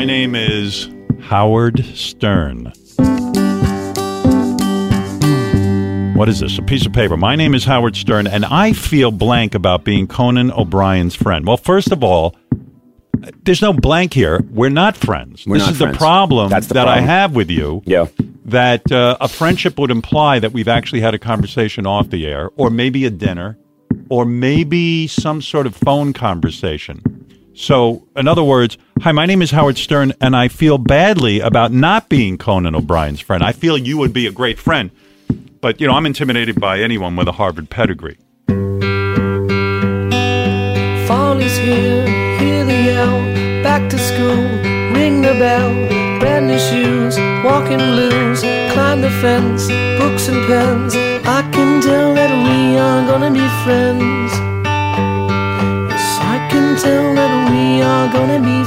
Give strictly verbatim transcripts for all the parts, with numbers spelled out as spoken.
My name is Howard Stern. What is this? A piece of paper. My name is Howard Stern, and I feel blank about being Conan O'Brien's friend. Well, first of all, there's no blank here. We're not friends. We're this not is friends. the problem That's the that problem. I have with you. Yeah. That uh, a friendship would imply that we've actually had a conversation off the air, or maybe a dinner, or maybe some sort of phone conversation. So, in other words, hi, my name is Howard Stern, and I feel badly about not being Conan O'Brien's friend. I feel you would be a great friend. But, you know, I'm intimidated by anyone with a Harvard pedigree. Fall is here, hear the yell, back to school, ring the bell, brand new shoes, walking blues, climb the fence, books and pens, I can tell that we are gonna be friends. Yes, I can tell that we are gonna be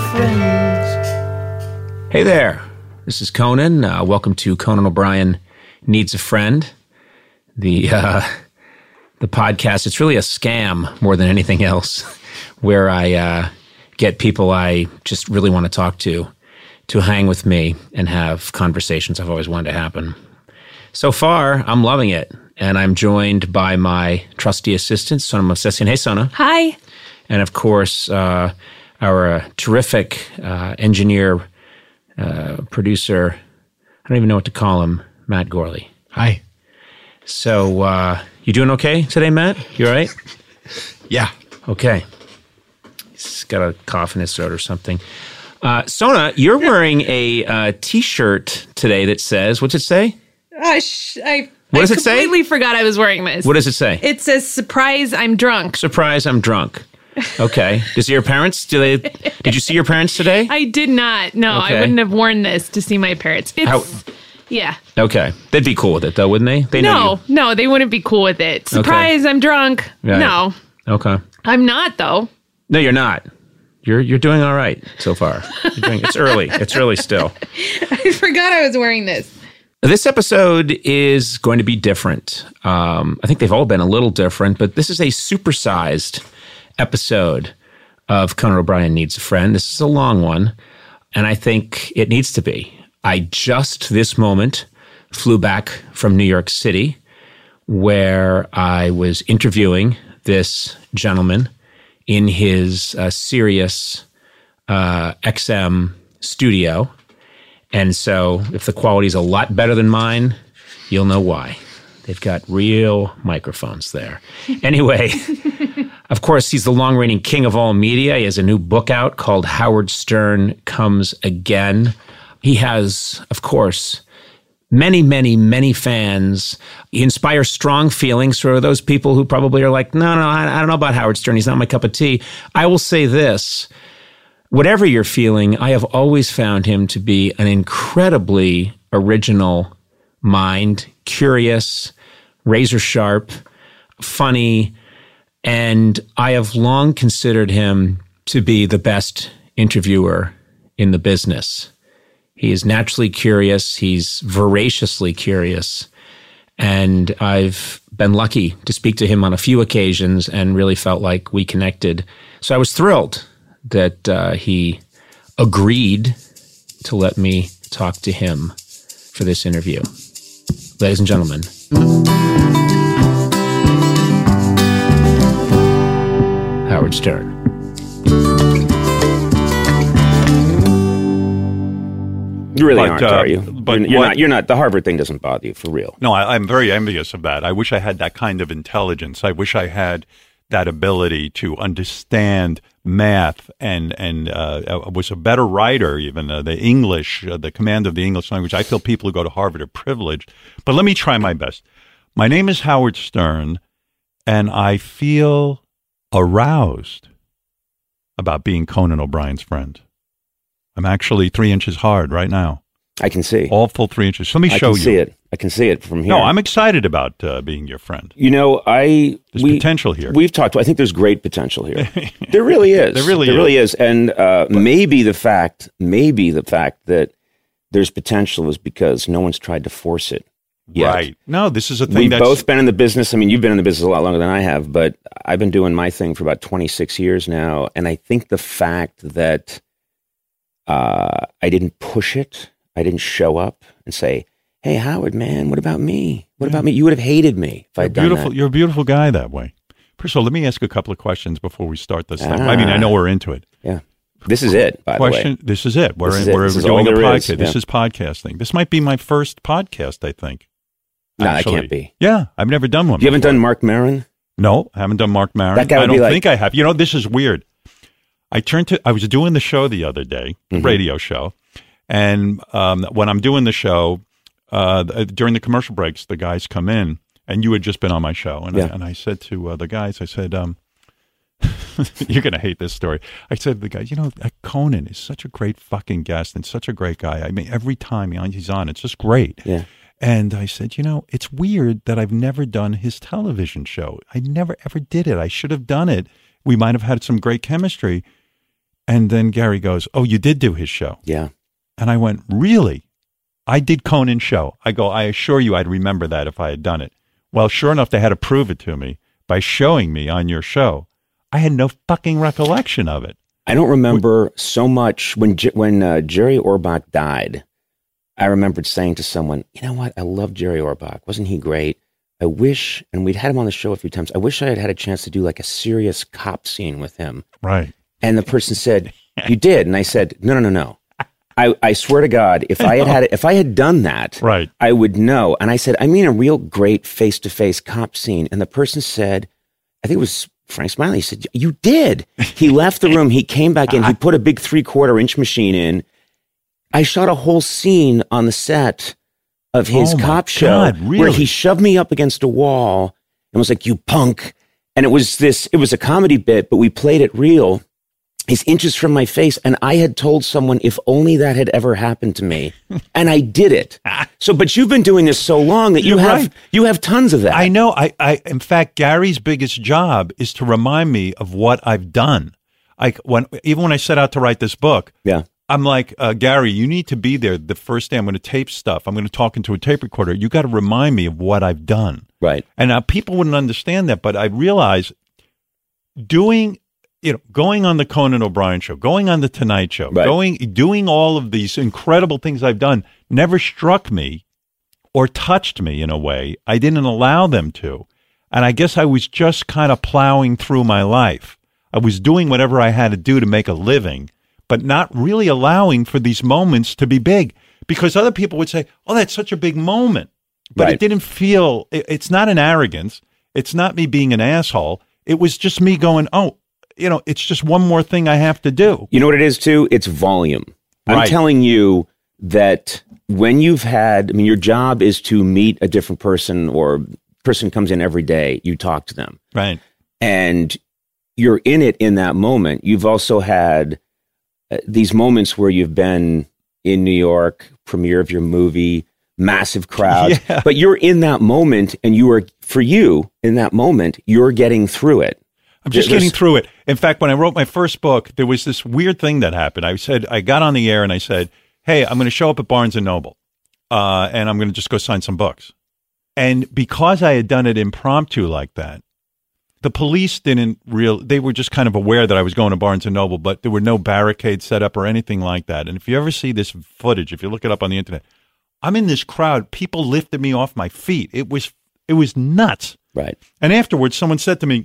friends. Hey there, this is Conan. Uh, welcome to Conan O'Brien Needs a Friend. The uh, the podcast, it's really a scam more than anything else, where I uh, get people I just really want to talk to to hang with me and have conversations I've always wanted to happen. So far, I'm loving it, and I'm joined by my trusty assistant, Sona Movsesian. Hey, Sona. Hi. And of course, uh, our uh, terrific uh, engineer, uh, producer, I don't even know what to call him, Matt Gorley. Hi. So, uh, you doing okay today, Matt? You all right? Yeah. Okay. He's got a cough in his throat or something. Uh, Sona, you're wearing a uh, T-shirt today that says, what's it say? I, sh- I, What I does it say? completely forgot I was wearing this. What does it say? It says, surprise, I'm drunk. Surprise, I'm drunk. Okay. Does your parents, do they, did you see your parents today? I did not. No, Okay. I wouldn't have worn this to see my parents. It's, How- yeah. Okay. They'd be cool with it, though, wouldn't they? They know No, you. no, they wouldn't be cool with it. Surprise, I'm drunk. Right. No, Okay. I'm not, though. No, you're not. You're you're doing all right so far. You're doing, it's early. It's early still. I forgot I was wearing this. This episode is going to be different. Um, I think they've all been a little different, but this is a supersized episode of Conan O'Brien Needs a Friend. This is a long one, and I think it needs to be. I just this moment flew back from New York City, where I was interviewing this gentleman in his uh, Sirius uh, X M studio. And so if the quality's a lot better than mine, you'll know why. They've got real microphones there. Anyway, of course, he's the long-reigning king of all media. He has a new book out called Howard Stern Comes Again. He has, of course, many, many, many fans. He inspires strong feelings for those people who probably are like, no, no, I, I don't know about Howard Stern. He's not my cup of tea. I will say this. Whatever you're feeling, I have always found him to be an incredibly original mind, curious, razor sharp, funny, and I have long considered him to be the best interviewer in the business. He is naturally curious. He's voraciously curious. And I've been lucky to speak to him on a few occasions and really felt like we connected. So I was thrilled that uh, he agreed to let me talk to him for this interview. Ladies and gentlemen, Howard Stern. You really But, aren't, uh, are you? but you're, you're what- not. You're not. The Harvard thing doesn't bother you, for real. No, I, I'm very envious of that. I wish I had that kind of intelligence. I wish I had that ability to understand math and and uh, was a better writer, even uh, the English, uh, the command of the English language. I feel people who go to Harvard are privileged. But let me try my best. My name is Howard Stern, and I feel aroused about being Conan O'Brien's friend. I'm actually three inches hard right now. I can see. All full three inches. Let me I show can you. see it. I can see it from here. No, I'm excited about uh, being your friend. You know, I There's we, potential here. We've talked. I think there's great potential here. There really is. There really there is. really is. And uh, maybe the fact, maybe the fact that there's potential is because no one's tried to force it yet. Right. No, this is a thing We've that's... both been in the business. I mean, you've been in the business a lot longer than I have, but I've been doing my thing for about twenty-six years now. And I think the fact that uh, I didn't push it. I didn't show up and say, "Hey, Howard, man, what about me? What yeah. about me?" You would have hated me if you're I'd done beautiful. that. You're a beautiful guy that way. First of all, let me ask a couple of questions before we start this thing. I mean, I know we're into it. Yeah. This is it, by Question, the way. This is it. We're, this in, is we're it. This doing a podcast. Is, yeah. This is podcasting. This might be my first podcast, I think. No, actually. that can't be. Yeah, I've never done one You haven't before. done Mark Maron? No, I haven't done Mark Maron. That guy would I don't be like, think I have. You know, this is weird. I turned to, I was doing the show the other day, mm-hmm. radio show, and um, when I'm doing the show, uh, during the commercial breaks, the guys come in, and you had just been on my show, and, yeah. I, and I said to uh, the guys, I said, um, you're going to hate this story. I said to the guys, you know, Conan is such a great fucking guest and such a great guy. I mean, every time he's on, it's just great. Yeah. And I said, you know, it's weird that I've never done his television show. I never, ever did it. I should have done it. We might have had some great chemistry. And then Gary goes, oh, you did do his show? Yeah. And I went, really? I did Conan's show. I go, I assure you I'd remember that if I had done it. Well, sure enough, they had to prove it to me by showing me on your show. I had no fucking recollection of it. I don't remember so much. When, when uh, Jerry Orbach died, I remembered saying to someone, you know what? I love Jerry Orbach. Wasn't he great? I wish, and we'd had him on the show a few times, I wish I had had a chance to do like a serious cop scene with him. Right. And the person said, you did. And I said, no, no, no, no. I, I swear to God, if I had had if I had done that, right. I would know. And I said, I mean a real great face-to-face cop scene. And the person said, I think it was Frank Smiley, he said, you did. He left the room. He came back in. He put a big three-quarter inch machine in. I shot a whole scene on the set of his oh cop show God, really? where he shoved me up against a wall and was like, you punk. And it was this, it was a comedy bit, but we played it real. He's inches from my face. And I had told someone if only that had ever happened to me. And I did it. So, but you've been doing this so long that you You're have, right. you have tons of that. I know. I, I, in fact, Gary's biggest job is to remind me of what I've done. Like when, even when I set out to write this book, yeah. I'm like, uh, Gary, you need to be there the first day I'm going to tape stuff. I'm going to talk into a tape recorder. You got to remind me of what I've done. Right. And now people wouldn't understand that, but I realize doing, you know, going on the Conan O'Brien show, going on the Tonight Show, right. going, doing all of these incredible things I've done never struck me or touched me in a way. I didn't allow them to. And I guess I was just kind of plowing through my life. I was doing whatever I had to do to make a living, but not really allowing for these moments to be big, because other people would say, oh, that's such a big moment. But right. it didn't feel, it, it's not an arrogance. It's not me being an asshole. It was just me going, oh, you know, it's just one more thing I have to do. You know what it is too? It's volume. I'm Right. telling you that when you've had, I mean, your job is to meet a different person, or person comes in every day, you talk to them. Right. And you're in it in that moment. You've also had uh, these moments where you've been in New York, premiere of your movie, massive crowds, Yeah. but you're in that moment, and you are, for you, in that moment, you're getting through it. I'm just There's- getting through it. In fact, when I wrote my first book, there was this weird thing that happened. I said, I got on the air and I said, hey, I'm going to show up at Barnes and Noble, uh, and I'm going to just go sign some books. And because I had done it impromptu like that, the police didn't real, they were just kind of aware that I was going to Barnes and Noble, but there were no barricades set up or anything like that. And if you ever see this footage, if you look it up on the internet, I'm in this crowd. People lifted me off my feet. It was, it was nuts. Right. And afterwards, someone said to me,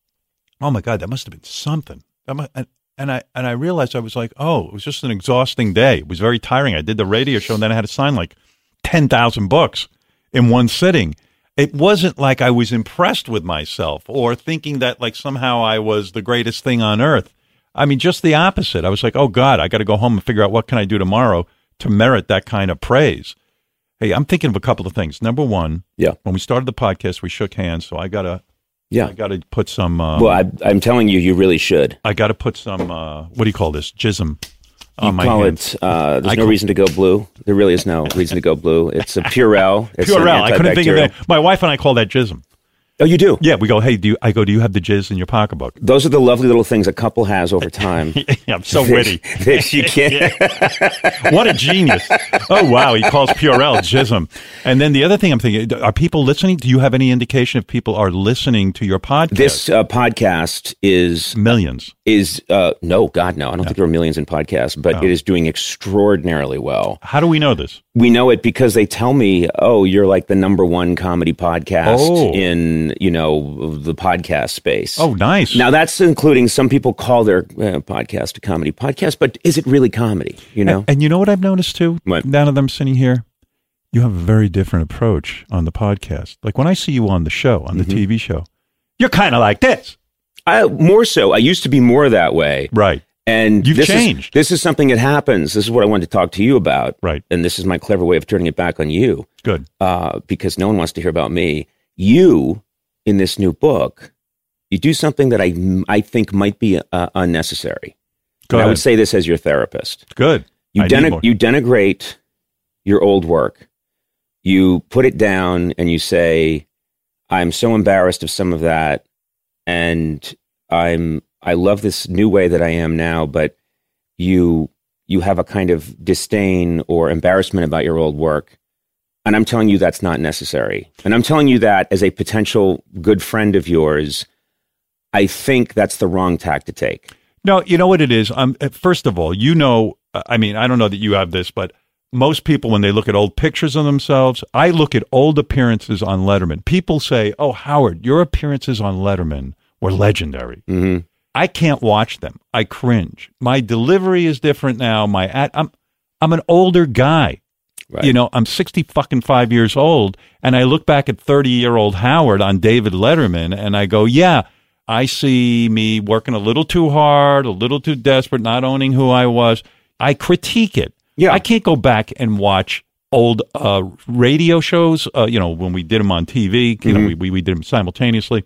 oh my God, that must have been something. That mu- And, and I and I realized I was like, oh, it was just an exhausting day. It was very tiring. I did the radio show, and then I had to sign like ten thousand books in one sitting. It wasn't like I was impressed with myself or thinking that like somehow I was the greatest thing on earth. I mean, just the opposite. I was like, oh God, I got to go home and figure out what can I do tomorrow to merit that kind of praise. Hey, I'm thinking of a couple of things. Number one, Yeah. when we started the podcast, we shook hands, so I got to Yeah. I got to put some. Um, Well, I, I'm telling you, you really should. I got to put some. Uh, what do you call this? Jism You on my call hands. it, uh, there's I no call- reason to go blue. There really is no reason to go blue. It's a Purell. It's Purell. an I couldn't think of antibacterial. that. My wife and I call that jism. Oh, you do? Yeah, we go, hey, do you, I go, do you have the jizz in your pocketbook? Those are the lovely little things a couple has over time. Yeah, I'm so witty. That you can't. What a genius. Oh, wow. He calls Purell jism. And then the other thing I'm thinking, are people listening? Do you have any indication if people are listening to your podcast? This uh, podcast is... Millions. Is, uh, no, God, no. I don't no. think there are millions in podcasts, but no. it is doing extraordinarily well. How do we know this? We know it because they tell me, oh, you're like the number one comedy podcast oh. in, you know, the podcast space. Oh, nice. Now, that's including some people call their uh, podcast a comedy podcast, but is it really comedy, you know? And, and you know what I've noticed, too? What? Now that I'm sitting here, you have a very different approach on the podcast. Like when I see you on the show, on the mm-hmm. T V show, you're kind of like this. I, more so. I used to be more that way. Right. And You've this changed. Is, this is something that happens. This is what I wanted to talk to you about. Right. And this is my clever way of turning it back on you. Good. Uh, because no one wants to hear about me. You, in this new book, you do something that I, I think might be uh, unnecessary. Go ahead. I would say this as your therapist. Good. You, I den- need more. you denigrate your old work. You put it down and you say, I'm so embarrassed of some of that. And I'm, I love this new way that I am now, but you, you have a kind of disdain or embarrassment about your old work. And I'm telling you that's not necessary. And I'm telling you that as a potential good friend of yours, I think that's the wrong tack to take. No, you know what it is? Um, first of all, you know, I mean, I don't know that you have this, but most people, when they look at old pictures of themselves, I look at old appearances on Letterman. People say, oh, Howard, your appearances on Letterman were legendary. Mm-hmm. I can't watch them. I cringe. My delivery is different now. My ad, I'm I'm an older guy. Right. You know, I'm sixty fucking five years old, and I look back at thirty-year-old Howard on David Letterman, and I go, yeah, I see me working a little too hard, a little too desperate, not owning who I was. I critique it. Yeah. I can't go back and watch old uh, radio shows, uh, you know, when we did them on T V, you mm-hmm. know, we, we, we did them simultaneously.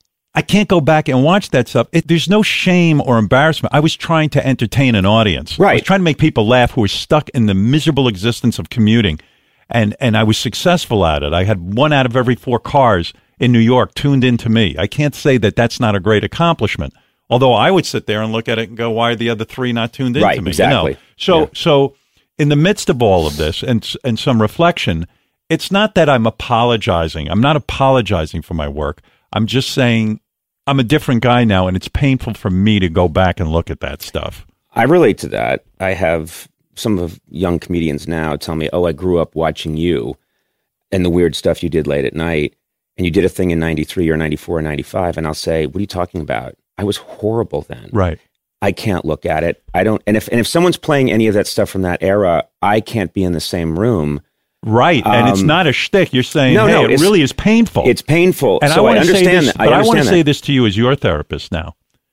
I can't go back and watch that stuff. It, there's no shame or embarrassment. I was trying to entertain an audience. Right. I was trying to make people laugh who were stuck in the miserable existence of commuting. And, and I was successful at it. I had one out of every four cars in New York tuned into me. I can't say that that's not a great accomplishment. Although I would sit there and look at it and go, why are the other three not tuned into right, me? Exactly. You know? So, yeah. so in the midst of all of this and, and some reflection, it's not that I'm apologizing. I'm not apologizing for my work. I'm just saying I'm a different guy now, and it's painful for me to go back and look at that stuff. I relate to that. I have some of young comedians now tell me, oh, I grew up watching you and the weird stuff you did late at night, and you did a thing in ninety-three or ninety-four or ninety-five, and I'll say, what are you talking about? I was horrible then. Right. I can't look at it. I don't. And if and if someone's playing any of that stuff from that era, I can't be in the same room. Right. And um, it's not a shtick. You're saying, no, hey, no, it really is painful. It's painful. And so I, I understand say this, that. But I, I want to that. say this to you as your therapist now.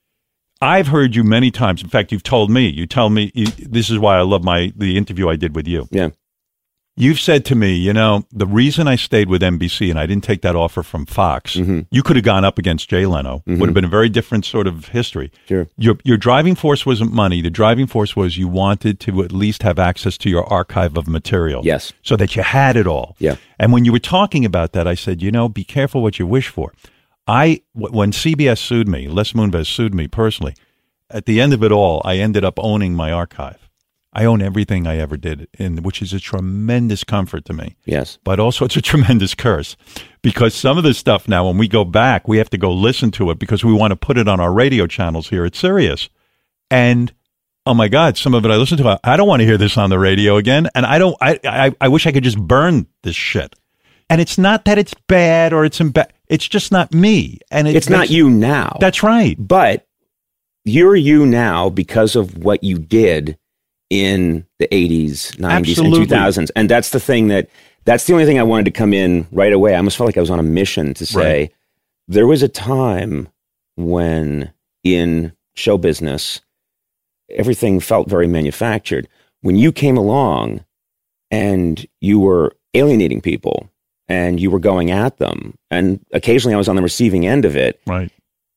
I've heard you many times. In fact, you've told me. You tell me. You, this is why I love my the interview I did with you. Yeah. You've said to me, you know, the reason I stayed with N B C and I didn't take that offer from Fox, mm-hmm. you could have gone up against Jay Leno. Mm-hmm. Would have been a very different sort of history. Sure. Your your driving force wasn't money. The driving force was you wanted to at least have access to your archive of material. Yes. So that you had it all. Yeah. And when you were talking about that, I said, you know, be careful what you wish for. I when C B S sued me, Les Moonves sued me personally. At the end of it all, I ended up owning my archive. I own everything I ever did, in, which is a tremendous comfort to me. Yes. But also it's a tremendous curse because some of this stuff now, when we go back, we have to go listen to it because we want to put it on our radio channels here at Sirius. And, oh my God, some of it I listen to, I don't want to hear this on the radio again. And I don't, I, I, I wish I could just burn this shit. And it's not that it's bad or it's imba- it's just not me. And it, it's not you now. That's right. But you're you now because of what you did in the eighties, nineties, Absolutely. and two thousands. And that's the thing that, that's the only thing I wanted to come in right away. I almost felt like I was on a mission to say, right. There was a time when in show business, everything felt very manufactured. When you came along and you were alienating people and you were going at them, and occasionally I was on the receiving end of it, right.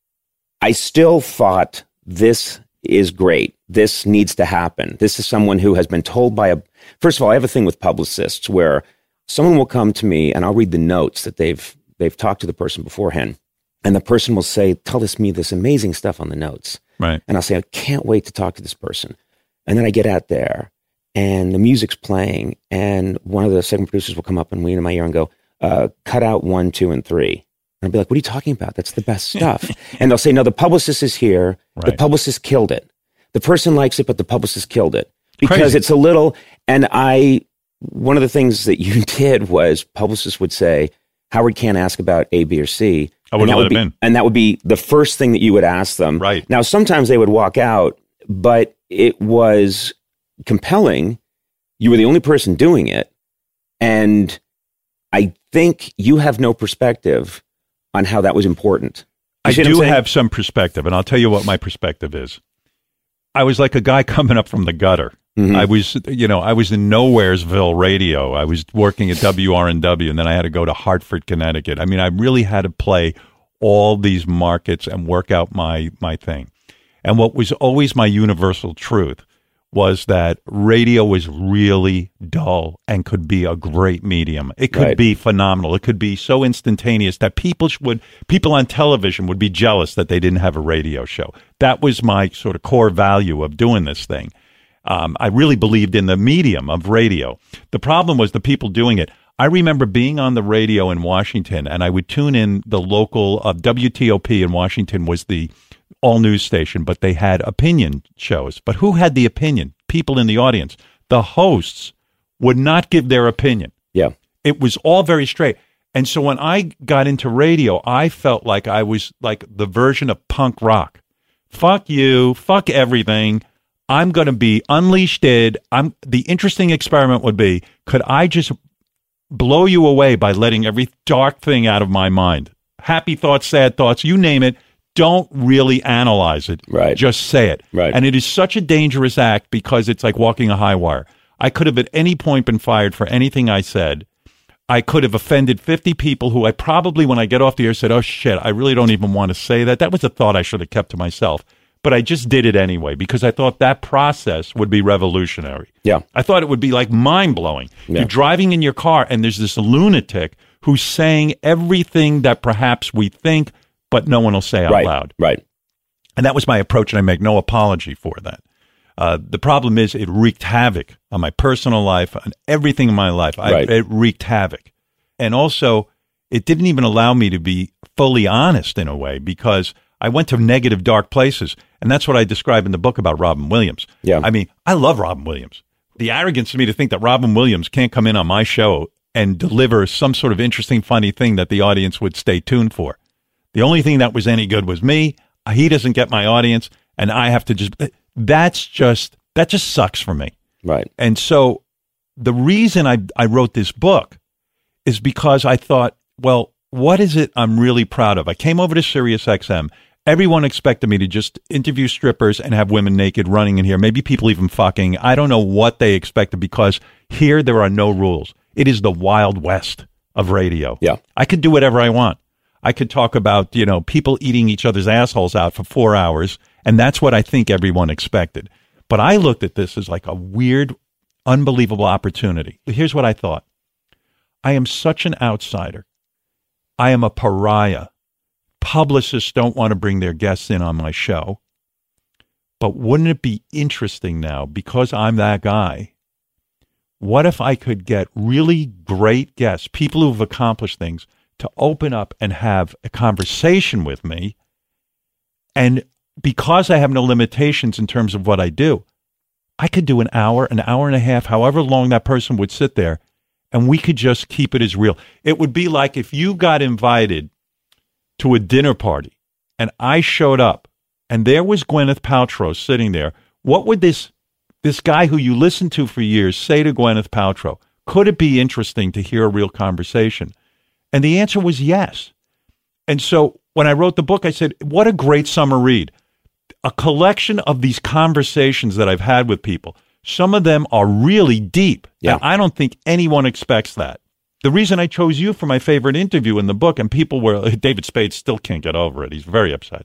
I still thought this is great. This needs to happen. This is someone who has been told by a, first of all, I have a thing with publicists where someone will come to me and I'll read the notes that they've they've talked to the person beforehand, and the person will say, tell this me this amazing stuff on the notes. Right. And I'll say, I can't wait to talk to this person. And then I get out there and the music's playing, and one of the segment producers will come up and lean in my ear and go, uh, cut out one, two, and three. And I'll be like, what are you talking about? That's the best stuff. And they'll say, no, the publicist is here. Right. The publicist killed it. The person likes it, but the publicist killed it. Because Crazy. It's a little, and I, one of the things that you did was publicists would say, Howard can't ask about A, B, or C. I wouldn't let would him be, in. And that would be the first thing that you would ask them. Right. Now, sometimes they would walk out, but it was compelling. You were the only person doing it. And I think you have no perspective on how that was important. You I see what I'm do saying? have some perspective, and I'll tell you what my perspective is. I was like a guy coming up from the gutter. Mhm. I was, you know, I was in Nowheresville radio. I was working at W R N W, and then I had to go to Hartford, Connecticut. I mean, I really had to play all these markets and work out my my thing. And what was always my universal truth was that radio was really dull and could be a great medium. It could Right. be phenomenal. It could be so instantaneous that people sh- would people on television would be jealous that they didn't have a radio show. That was my sort of core value of doing this thing. Um, I really believed in the medium of radio. The problem was the people doing it. I remember being on the radio in Washington, and I would tune in the local uh, W T O P in Washington was the all news station, but they had opinion shows. But who had the opinion? People in the audience. The hosts would not give their opinion. Yeah. It was all very straight. And so when I got into radio, I felt like I was like the version of punk rock. Fuck you. Fuck everything. I'm going to be unleashed. I'm the interesting experiment would be, could I just blow you away by letting every dark thing out of my mind? Happy thoughts, sad thoughts, you name it. Don't really analyze it. Right. Just say it. Right. And it is such a dangerous act because it's like walking a high wire. I could have at any point been fired for anything I said. I could have offended fifty people who I probably, when I get off the air, said, oh, shit, I really don't even want to say that. That was a thought I should have kept to myself. But I just did it anyway because I thought that process would be revolutionary. Yeah. I thought it would be like mind-blowing. Yeah. You're driving in your car and there's this lunatic who's saying everything that perhaps we think, but no one will say out Right. loud. Right. And that was my approach, and I make no apology for that. Uh, the problem is it wreaked havoc on my personal life, on everything in my life. I, Right. It wreaked havoc. And also, it didn't even allow me to be fully honest in a way because I went to negative, dark places. And that's what I describe in the book about Robin Williams. Yeah. I mean, I love Robin Williams. The arrogance of me to think that Robin Williams can't come in on my show and deliver some sort of interesting, funny thing that the audience would stay tuned for. The only thing that was any good was me. He doesn't get my audience, and I have to just, that's just, that just sucks for me. Right. And so the reason I, I wrote this book is because I thought, well, what is it I'm really proud of? I came over to Sirius X M. Everyone expected me to just interview strippers and have women naked running in here, maybe people even fucking. I don't know what they expected because here there are no rules. It is the Wild West of radio. Yeah. I could do whatever I want. I could talk about, you know, people eating each other's assholes out for four hours, and that's what I think everyone expected. But I looked at this as like a weird, unbelievable opportunity. Here's what I thought. I am such an outsider. I am a pariah. Publicists don't want to bring their guests in on my show. But wouldn't it be interesting now, because I'm that guy, what if I could get really great guests, people who've accomplished things, to open up and have a conversation with me. And because I have no limitations in terms of what I do, I could do an hour, an hour and a half, however long that person would sit there, and we could just keep it as real. It would be like if you got invited to a dinner party and I showed up and there was Gwyneth Paltrow sitting there. What would this this guy who you listened to for years say to Gwyneth Paltrow? Could it be interesting to hear a real conversation? And the answer was yes. And so when I wrote the book, I said, what a great summer read. A collection of these conversations that I've had with people. Some of them are really deep. Yeah. And I don't think anyone expects that. the reason I chose you for my favorite interview in the book, and people were, David Spade still can't get over it. He's very upset.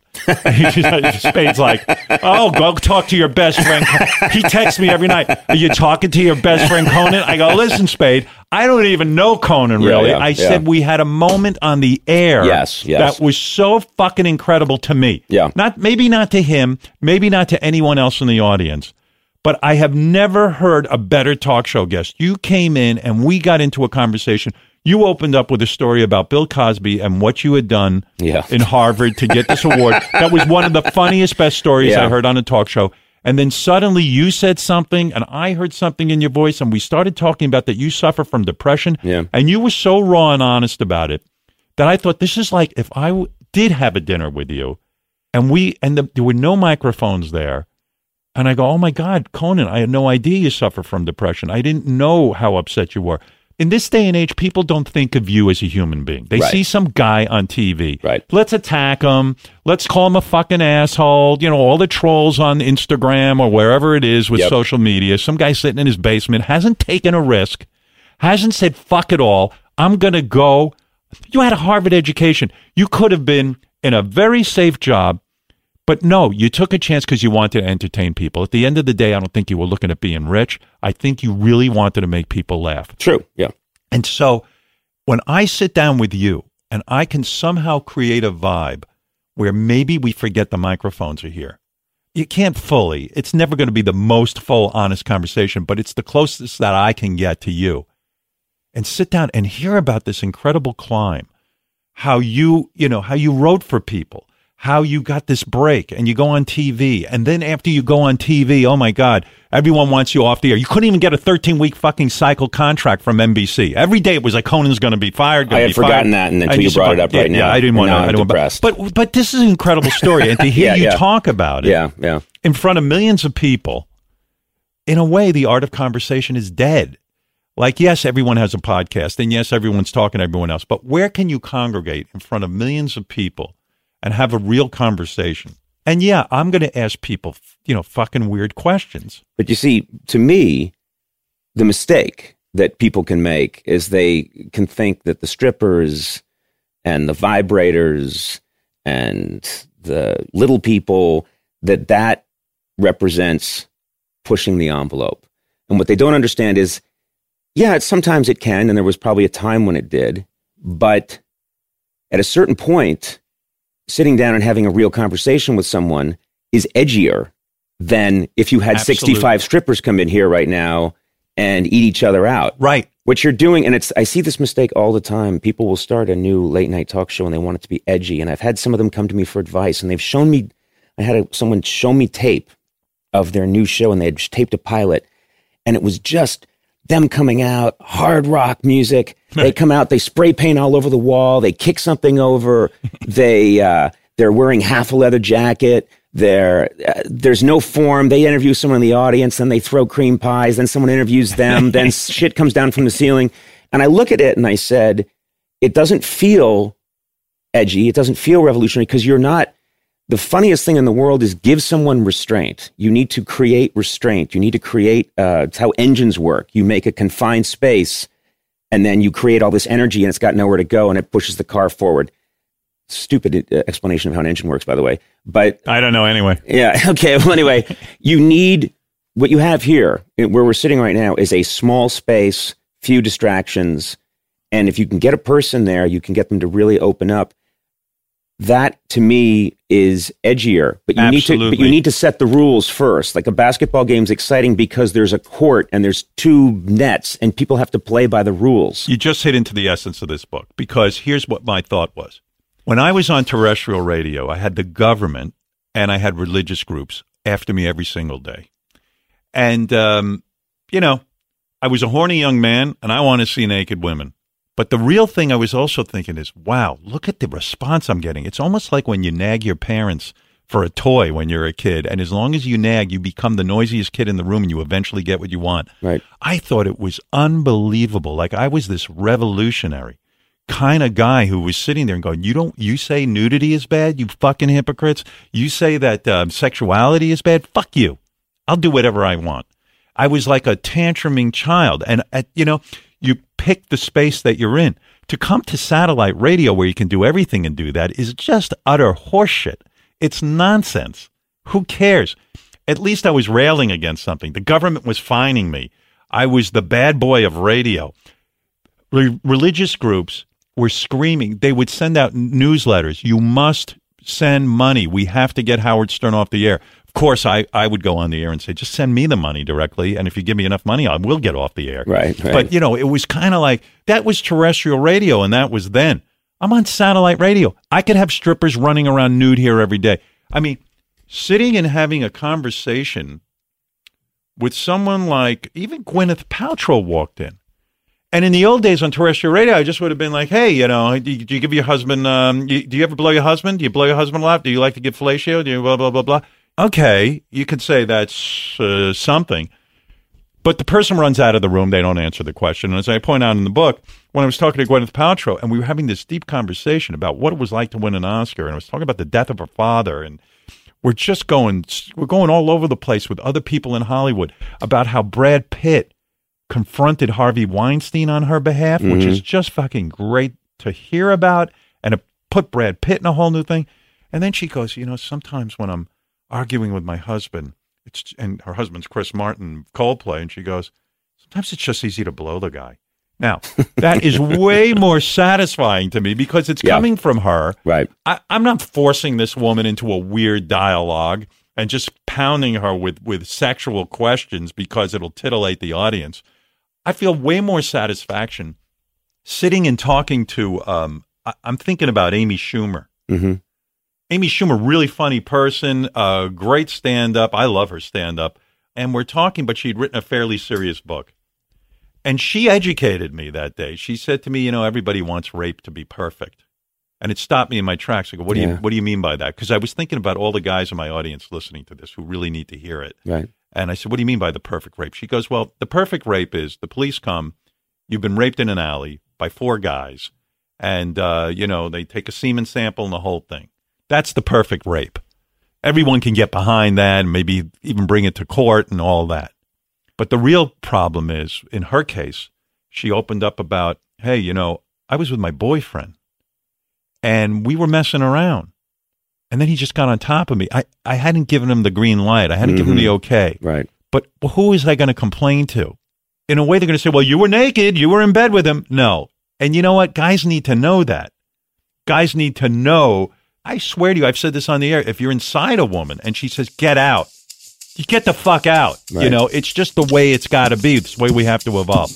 Spade's like, oh, go talk to your best friend. He texts me every night. Are you talking to your best friend Conan? I go, listen, Spade, I don't even know Conan really. Yeah, yeah, I yeah. said we had a moment on the air yes, yes. that was so fucking incredible to me. Yeah. Not maybe not to him, maybe not to anyone else in the audience. But I have never heard a better talk show guest. You came in and we got into a conversation. You opened up with a story about Bill Cosby and what you had done yeah. in Harvard to get this award. That was one of the funniest, best stories yeah. I heard on a talk show. And then suddenly you said something and I heard something in your voice and we started talking about that you suffer from depression. Yeah. And you were so raw and honest about it that I thought this is like if I w- did have a dinner with you and we and the, there were no microphones there. And I go, oh, my God, Conan, I had no idea you suffer from depression. I didn't know how upset you were. In this day and age, people don't think of you as a human being. They right. see some guy on T V. Right. Let's attack him. Let's call him a fucking asshole. You know, all the trolls on Instagram or wherever it is with yep. social media. Some guy sitting in his basement, hasn't taken a risk, hasn't said, fuck it all. I'm going to go. You had a Harvard education. You could have been in a very safe job. But no, you took a chance because you wanted to entertain people. At the end of the day, I don't think you were looking at being rich. I think you really wanted to make people laugh. True, yeah. And so when I sit down with you and I can somehow create a vibe where maybe we forget the microphones are here. You can't fully. It's never going to be the most full, honest conversation, but it's the closest that I can get to you. And sit down and hear about this incredible climb, how you, you know, how you wrote for people. How you got this break and you go on T V. And then after you go on T V, oh my God, everyone wants you off the air. You couldn't even get a thirteen-week fucking cycle contract from N B C. Every day it was like Conan's going to be fired. I had be forgotten fired. that and And until you brought it up yeah, right now. Yeah, I didn't want to. I'm I didn't depressed. Want, but, but this is an incredible story. And to hear yeah, you yeah. talk about it yeah, yeah. in front of millions of people, in a way, the art of conversation is dead. Like, yes, everyone has a podcast. And yes, everyone's talking to everyone else. But where can you congregate in front of millions of people and have a real conversation? And yeah, I'm going to ask people, you know, fucking weird questions. But you see, to me, the mistake that people can make is they can think that the strippers and the vibrators and the little people, that that represents pushing the envelope. And what they don't understand is, yeah, it's, sometimes it can, and there was probably a time when it did, but at a certain point, sitting down and having a real conversation with someone is edgier than if you had Absolutely. sixty-five strippers come in here right now and eat each other out. Right. What you're doing, and it's, I see this mistake all the time. People will start a new late night talk show and they want it to be edgy. And I've had some of them come to me for advice, and they've shown me, I had a, someone show me tape of their new show, and they had taped a pilot, and it was just them coming out, hard rock music. They come out, they spray paint all over the wall, they kick something over, they, uh, they're wearing half a leather jacket, they're, uh, there's no form, they interview someone in the audience, then they throw cream pies, then someone interviews them, then shit comes down from the ceiling. And I look at it and I said, it doesn't feel edgy, it doesn't feel revolutionary, because you're not, the funniest thing in the world is give someone restraint. You need to create restraint. You need to create, uh, it's how engines work. You make a confined space, and then you create all this energy, and it's got nowhere to go, and it pushes the car forward. Stupid uh, explanation of how an engine works, by the way. But I don't know anyway. Yeah, okay. Well, anyway, you need, what you have here, where we're sitting right now, is a small space, few distractions, and if you can get a person there, you can get them to really open up. That, to me, is edgier, but you Absolutely. need to but you need to set the rules first. Like, a basketball game's exciting because there's a court and there's two nets and people have to play by the rules. You just hit into the essence of this book, because here's what my thought was. When I was on terrestrial radio, I had the government and I had religious groups after me every single day. And, um, you know, I was a horny young man and I want to see naked women. But the real thing I was also thinking is, wow, look at the response I'm getting. It's almost like when you nag your parents for a toy when you're a kid. And as long as you nag, you become the noisiest kid in the room and you eventually get what you want. Right. I thought it was unbelievable. Like, I was this revolutionary kind of guy who was sitting there and going, you don't, you say nudity is bad, you fucking hypocrites. You say that um, sexuality is bad. Fuck you. I'll do whatever I want. I was like a tantruming child. And, uh, you know, You pick the space that you're in. To come to satellite radio where you can do everything and do that is just utter horseshit. It's nonsense. Who cares? At least I was railing against something. The government was fining me. I was the bad boy of radio. Re- religious groups were screaming. They would send out newsletters. You must send money. We have to get Howard Stern off the air. Of course, I, I would go on the air and say, just send me the money directly. And if you give me enough money, I will get off the air. Right, right. But, you know, it was kind of like, that was terrestrial radio, and that was then. I'm on satellite radio. I could have strippers running around nude here every day. I mean, sitting and having a conversation with someone like, even Gwyneth Paltrow walked in. And in the old days on terrestrial radio, I just would have been like, hey, you know, do you, do you give your husband, um, you, do you ever blow your husband? Do you blow your husband a lot? Do you like to give fellatio? Do you blah, blah, blah, blah? Okay, you could say that's uh, something. But the person runs out of the room. They don't answer the question. And as I point out in the book, when I was talking to Gwyneth Paltrow, and we were having this deep conversation about what it was like to win an Oscar, and I was talking about the death of her father, and we're just going, we're going all over the place with other people in Hollywood about how Brad Pitt confronted Harvey Weinstein on her behalf, mm-hmm. which is just fucking great to hear about, and it put Brad Pitt in a whole new thing. And then she goes, you know, sometimes when I'm arguing with my husband, it's and her husband's Chris Martin, Coldplay, and she goes, sometimes it's just easy to blow the guy. Now, that is way more satisfying to me because it's yeah. coming from her. Right. I, I'm not forcing this woman into a weird dialogue and just pounding her with, with sexual questions because it'll titillate the audience. I feel way more satisfaction sitting and talking to, um, I, I'm thinking about Amy Schumer. Mm-hmm. Amy Schumer, really funny person, uh, great stand-up. I love her stand-up. And we're talking, but she'd written a fairly serious book. And she educated me that day. She said to me, you know, everybody wants rape to be perfect. And it stopped me in my tracks. I go, what do yeah. you what do you mean by that? Because I was thinking about all the guys in my audience listening to this who really need to hear it. Right. And I said, what do you mean by the perfect rape? She goes, well, the perfect rape is the police come, you've been raped in an alley by four guys, and, uh, you know, they take a semen sample and the whole thing. That's the perfect rape. Everyone can get behind that and maybe even bring it to court and all that. But the real problem is, in her case, she opened up about, hey, you know, I was with my boyfriend and we were messing around. And then he just got on top of me. I, I hadn't given him the green light. I hadn't mm-hmm. given him the okay. Right. But who is I going to complain to? In a way, they're going to say, well, you were naked. You were in bed with him. No. And you know what? Guys need to know that. Guys need to know. I swear to you, I've said this on the air. If you're inside a woman and she says, get out, you get the fuck out. Right. You know, it's just the way it's got to be. It's the way we have to evolve.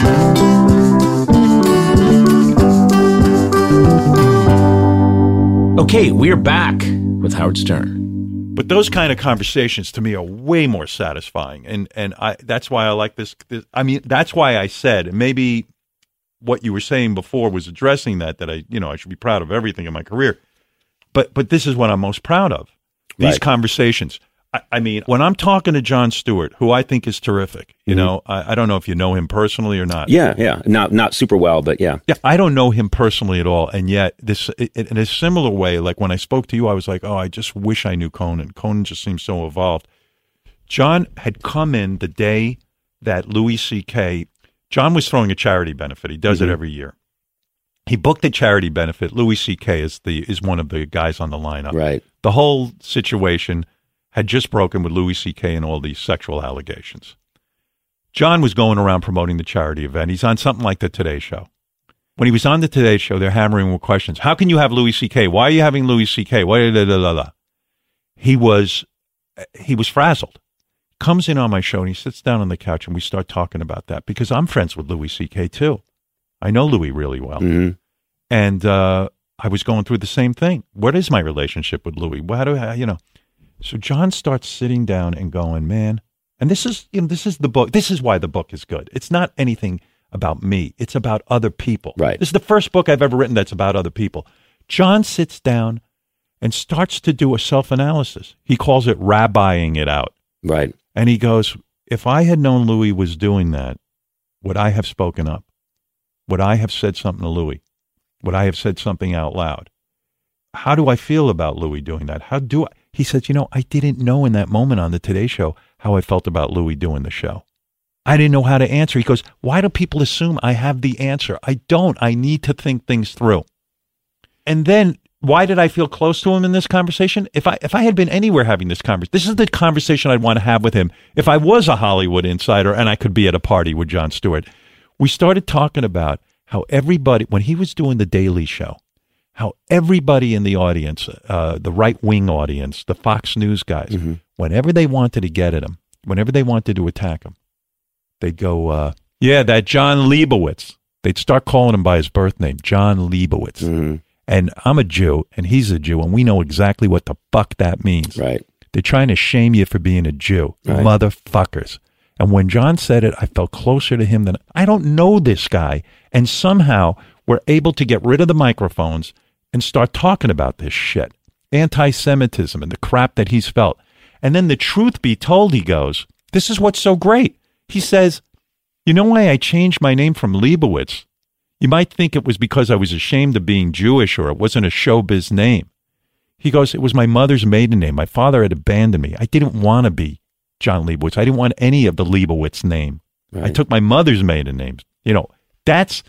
Okay, we're back with Howard Stern. But those kind of conversations to me are way more satisfying. And and I that's why I like this, this. I mean, that's why I said, and maybe what you were saying before was addressing that, that I, you know, I should be proud of everything in my career. But but this is what I'm most proud of. These Right. conversations. I, I mean, when I'm talking to Jon Stewart, who I think is terrific, you Mm-hmm. know, I, I don't know if you know him personally or not. Yeah, yeah. Not not super well, but yeah. Yeah, I don't know him personally at all, and yet this it, in a similar way. Like when I spoke to you, I was like, "Oh, I just wish I knew Conan. Conan just seems so evolved." John had come in the day that Louis C K. John was throwing a charity benefit. He does Mm-hmm. it every year. He booked a charity benefit. Louis C K is the is one of the guys on the lineup. Right. The whole situation had just broken with Louis C K and all these sexual allegations. John was going around promoting the charity event. He's on something like the Today Show. When he was on the Today Show, they're hammering with questions. How can you have Louis C K? Why are you having Louis C K? Why, da, da, da, da. He was he was frazzled. Comes in on my show and he sits down on the couch and we start talking about that because I'm friends with Louis C K too. I know Louis really well. Mm-hmm. And uh, I was going through the same thing. What is my relationship with Louis? How do I, you know? So John starts sitting down and going, man, and this is, you know, this is the book. This is why the book is good. It's not anything about me. It's about other people. Right. This is the first book I've ever written that's about other people. John sits down and starts to do a self-analysis. He calls it rabbiing it out. Right. And he goes, if I had known Louis was doing that, would I have spoken up? Would I have said something to Louis? Would I have said something out loud? How do I feel about Louis doing that? How do I? He says, you know, I didn't know in that moment on the Today Show how I felt about Louis doing the show. I didn't know how to answer. He goes, why do people assume I have the answer? I don't. I need to think things through. And then why did I feel close to him in this conversation? If I if I had been anywhere having this conversation, this is the conversation I'd want to have with him if I was a Hollywood insider and I could be at a party with Jon Stewart. We started talking about how everybody, when he was doing The Daily Show, how everybody in the audience, uh, the right-wing audience, the Fox News guys, mm-hmm. whenever they wanted to get at him, whenever they wanted to attack him, they'd go, uh, yeah, that John Leibowitz. They'd start calling him by his birth name, John Leibowitz. Mm-hmm. And I'm a Jew, and he's a Jew, and we know exactly what the fuck that means. Right. They're trying to shame you for being a Jew. Right. Motherfuckers. And when John said it, I felt closer to him than, I don't know this guy. And somehow we're able to get rid of the microphones and start talking about this shit. Anti-Semitism and the crap that he's felt. And then the truth be told, he goes, this is what's so great. He says, you know why I changed my name from Leibowitz? You might think it was because I was ashamed of being Jewish or it wasn't a showbiz name. He goes, it was my mother's maiden name. My father had abandoned me. I didn't want to be John Leibowitz. I didn't want any of the Leibowitz name. Right. I took my mother's maiden name. You know, that's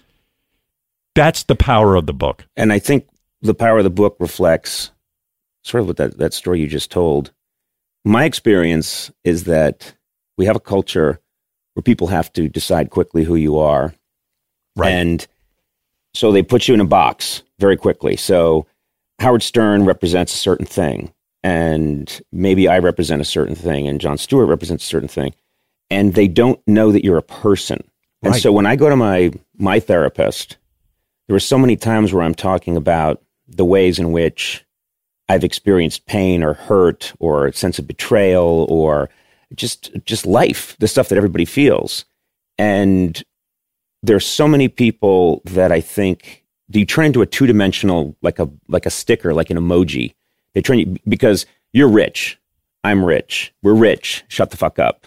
that's the power of the book. And I think the power of the book reflects sort of what that, that story you just told. My experience is that we have a culture where people have to decide quickly who you are. Right. And so they put you in a box very quickly. So Howard Stern represents a certain thing, and maybe I represent a certain thing, and Jon Stewart represents a certain thing, and they don't know that you're a person. And right. so when I go to my my therapist, there were so many times where I'm talking about the ways in which I've experienced pain or hurt or a sense of betrayal or just just life, the stuff that everybody feels. And there's so many people that I think, do you turn into a two-dimensional, like a like a sticker, like an emoji? They turn you, because you're rich, I'm rich, we're rich, shut the fuck up.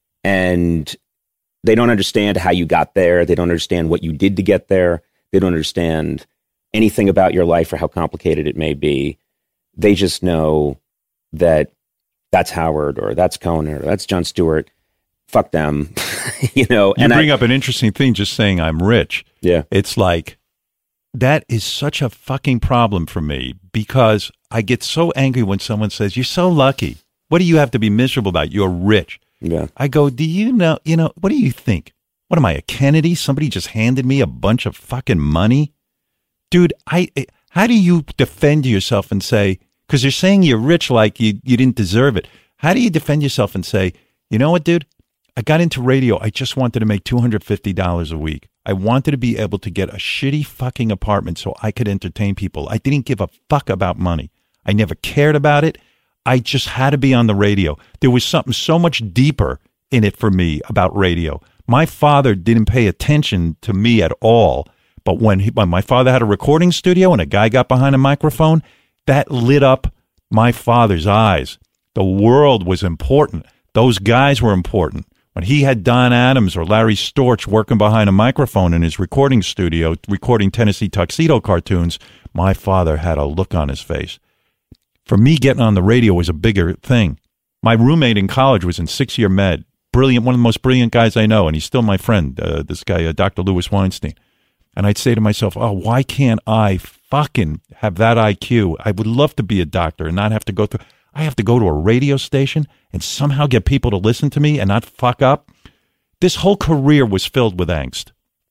And they don't understand how you got there. They don't understand what you did to get there. They don't understand anything about your life or how complicated it may be. They just know that that's Howard or that's Conan or that's Jon Stewart. Fuck them, you know. You and bring I, up an interesting thing, just saying I'm rich. Yeah. It's like, that is such a fucking problem for me because I get so angry when someone says, you're so lucky. What do you have to be miserable about? You're rich. Yeah. I go, do you know, you know, what do you think? What am I, a Kennedy? Somebody just handed me a bunch of fucking money? Dude, I, how do you defend yourself and say, because you're saying you're rich like you, you didn't deserve it. How do you defend yourself and say, you know what, dude? I got into radio. I just wanted to make two hundred fifty dollars a week. I wanted to be able to get a shitty fucking apartment so I could entertain people. I didn't give a fuck about money. I never cared about it. I just had to be on the radio. There was something so much deeper in it for me about radio. My father didn't pay attention to me at all. But when, he, when my father had a recording studio and a guy got behind a microphone, that lit up my father's eyes. The world was important. Those guys were important. When he had Don Adams or Larry Storch working behind a microphone in his recording studio, recording Tennessee Tuxedo cartoons, my father had a look on his face. For me, getting on the radio was a bigger thing. My roommate in college was in six-year med, brilliant, one of the most brilliant guys I know, and he's still my friend, uh, this guy, uh, Doctor Louis Weinstein. And I'd say to myself, oh, why can't I fucking have that I Q? I would love to be a doctor and not have to go through... I have to go to a radio station and somehow get people to listen to me and not fuck up. This whole career was filled with angst.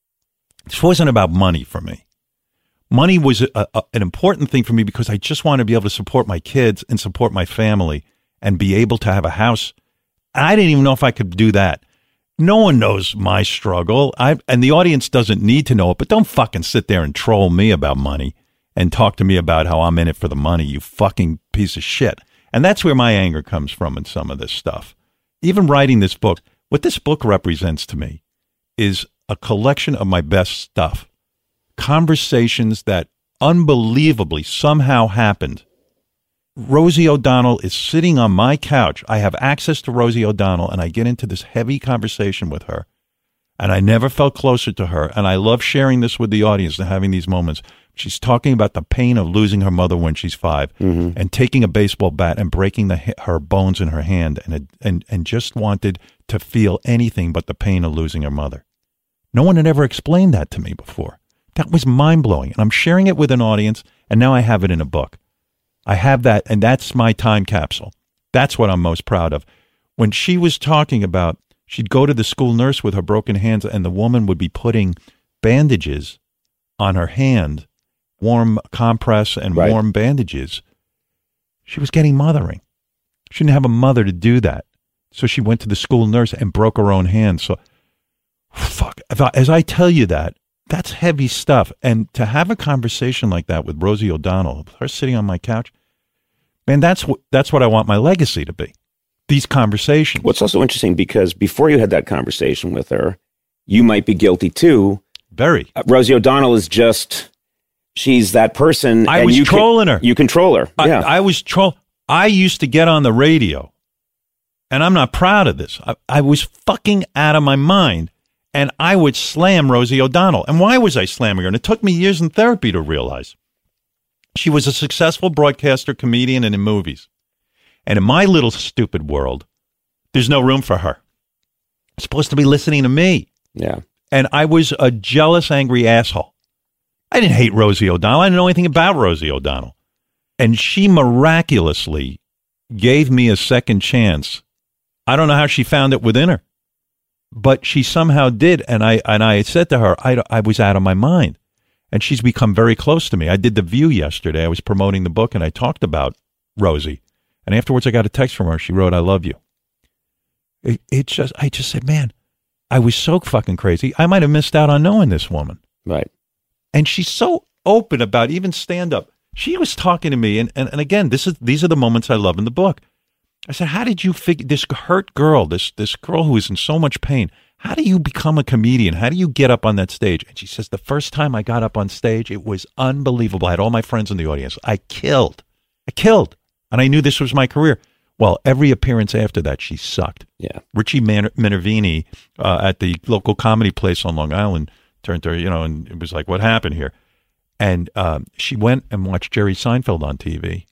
This wasn't about money for me. Money was a, a, an important thing for me because I just wanted to be able to support my kids and support my family and be able to have a house. I didn't even know if I could do that. No one knows my struggle. I and the audience doesn't need to know it, but don't fucking sit there and troll me about money and talk to me about how I'm in it for the money, you fucking piece of shit. And that's where my anger comes from in some of this stuff. Even writing this book, what this book represents to me is a collection of my best stuff. Conversations that unbelievably somehow happened. Rosie O'Donnell is sitting on my couch. I have access to Rosie O'Donnell, and I get into this heavy conversation with her. And I never felt closer to her. And I love sharing this with the audience and having these moments. She's talking about the pain of losing her mother when she's five, Mm-hmm. and taking a baseball bat and breaking the her bones in her hand, and and and just wanted to feel anything but the pain of losing her mother. No one had ever explained that to me before. That was mind blowing, and I'm sharing it with an audience, and now I have it in a book. I have that, and that's my time capsule. That's what I'm most proud of. When she was talking about, she'd go to the school nurse with her broken hands, and the woman would be putting bandages on her hand, warm compress and Right. warm bandages. She was getting mothering. She didn't have a mother to do that. So she went to the school nurse and broke her own hand. So, fuck, if I, as I tell you that, that's heavy stuff. And to have a conversation like that with Rosie O'Donnell, her sitting on my couch, man, that's what, that's what I want my legacy to be. These conversations. What's also interesting, because before you had that conversation with her, you might be guilty too. Very. Uh, Rosie O'Donnell is just, she's that person. I and was you trolling can, her. You control her. I, yeah. I was troll. I used to get on the radio, and I'm not proud of this. I, I was fucking out of my mind, and I would slam Rosie O'Donnell. And why was I slamming her? And it took me years in therapy to realize. She was a successful broadcaster, comedian, and in movies. And in my little stupid world, there's no room for her. She's supposed to be listening to me. yeah. And I was a jealous, angry asshole. I didn't hate Rosie O'Donnell. I didn't know anything about Rosie O'Donnell. And she miraculously gave me a second chance. I don't know how she found it within her, but she somehow did. And I and I said to her, I, I was out of my mind. And she's become very close to me. I did The View yesterday. I was promoting the book, and I talked about Rosie. And afterwards, I got a text from her. She wrote, "I love you." It, it just, I just said, man, I was so fucking crazy. I might have missed out on knowing this woman. Right. And she's so open about even stand-up. She was talking to me, and, and, and again, this is these are the moments I love in the book. I said, how did you figure, this hurt girl, this this girl who is in so much pain, how do you become a comedian? How do you get up on that stage? And she says, the first time I got up on stage, it was unbelievable. I had all my friends in the audience. I killed. I killed. And I knew this was my career. Well, every appearance after that, she sucked. Yeah. Richie Man- Minervini uh, at the local comedy place on Long Island turned to her, you know, and it was like, what happened here? And um, she went and watched Jerry Seinfeld on T V,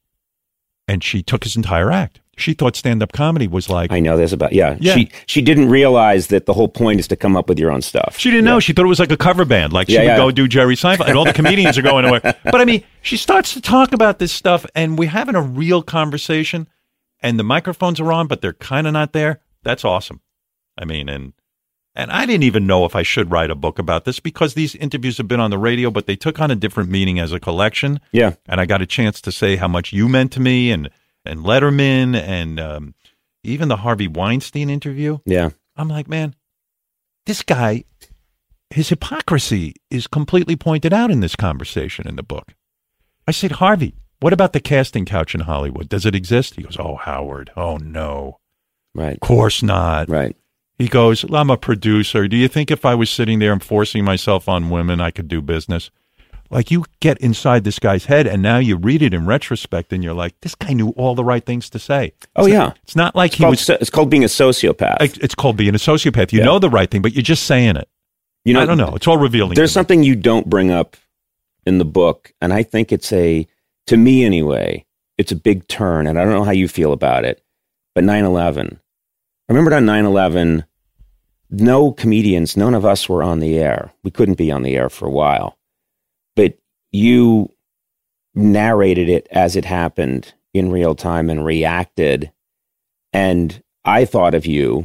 and she took his entire act. She thought stand-up comedy was like... I know this about, yeah. Yeah. She she didn't realize that the whole point is to come up with your own stuff. She didn't know. She thought it was like a cover band. Like she Yeah, would yeah. go do Jerry Seinfeld, and all the comedians are going away. But I mean, she starts to talk about this stuff, and we're having a real conversation, and the microphones are on, but they're kind of not there. That's awesome. I mean, and and I didn't even know if I should write a book about this, because these interviews have been on the radio, but they took on a different meaning as a collection. Yeah. And I got a chance to say how much you meant to me, and and Letterman, and um, even the Harvey Weinstein interview. Yeah. I'm like, man, this guy, his hypocrisy is completely pointed out in this conversation in the book. I said, Harvey, what about the casting couch in Hollywood? Does it exist? He goes, oh, Howard, oh, no. Right. Of course not. Right. He goes, I'm a producer. Do you think if I was sitting there and forcing myself on women, I could do business? Like, you get inside this guy's head, and now you read it in retrospect, and you're like, this guy knew all the right things to say. Oh, It's yeah. not, it's not like It's he called, was... so- it's called being a sociopath. It's called being a sociopath. You Yeah. know the right thing, but you're just saying it. You know, I don't know. It's all revealing. There's to me. something you don't bring up in the book, and I think it's a, to me anyway, it's a big turn, and I don't know how you feel about it, but nine eleven. I remember on nine eleven, no comedians, none of us were on the air. We couldn't be on the air for a while. But you narrated it as it happened in real time and reacted. And I thought of you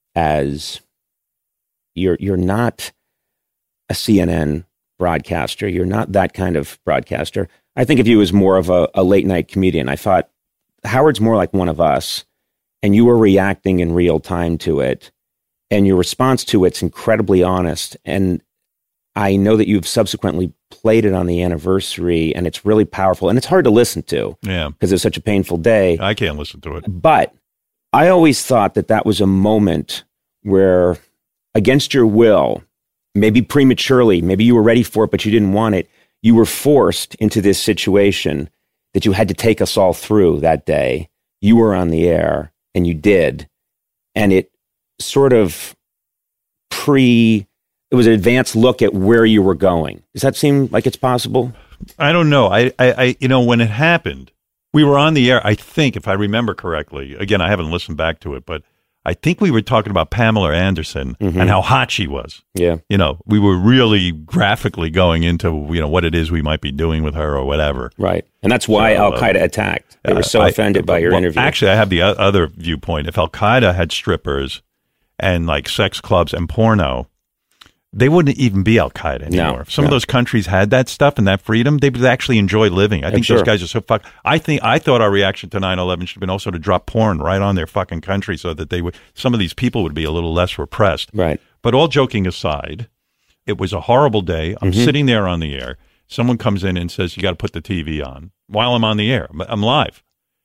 as you're you're not a C N N broadcaster. You're not that kind of broadcaster. I think of you as more of a, a late night comedian. I thought Howard's more like one of us, and you were reacting in real time to it, and your response to it's incredibly honest. And I know that you've subsequently played it on the anniversary, and it's really powerful, and it's hard to listen to Yeah. because it's such a painful day. I can't listen to it. But I always thought that that was a moment where, against your will, maybe prematurely, maybe you were ready for it, but you didn't want it, you were forced into this situation that you had to take us all through that day. You were on the air, and you did. And it sort of pre, it was an advanced look at where you were going. Does that seem like it's possible? I don't know. I, I, I, you know, when it happened, we were on the air. I think, if I remember correctly, again, I haven't listened back to it, but I think we were talking about Pamela Anderson Mm-hmm. and how hot she was. Yeah. You know, we were really graphically going into, you know, what it is we might be doing with her or whatever. Right. And that's why So, Al Qaeda attacked. They were so I- offended by your well, interview. Actually, I have the o- other viewpoint. If Al Qaeda had strippers and like sex clubs and porno, they wouldn't even be Al Qaeda anymore. If some no. of those countries had that stuff and that freedom, they would actually enjoy living. I think sure. those guys are so fuck. I think I thought our reaction to nine eleven should have been also to drop porn right on their fucking country so that they would. Some of these people would be a little less repressed. Right. But all joking aside, it was a horrible day. I'm Mm-hmm. sitting there on the air. Someone comes in and says, "You got to put the T V on," while I'm on the air. I'm live.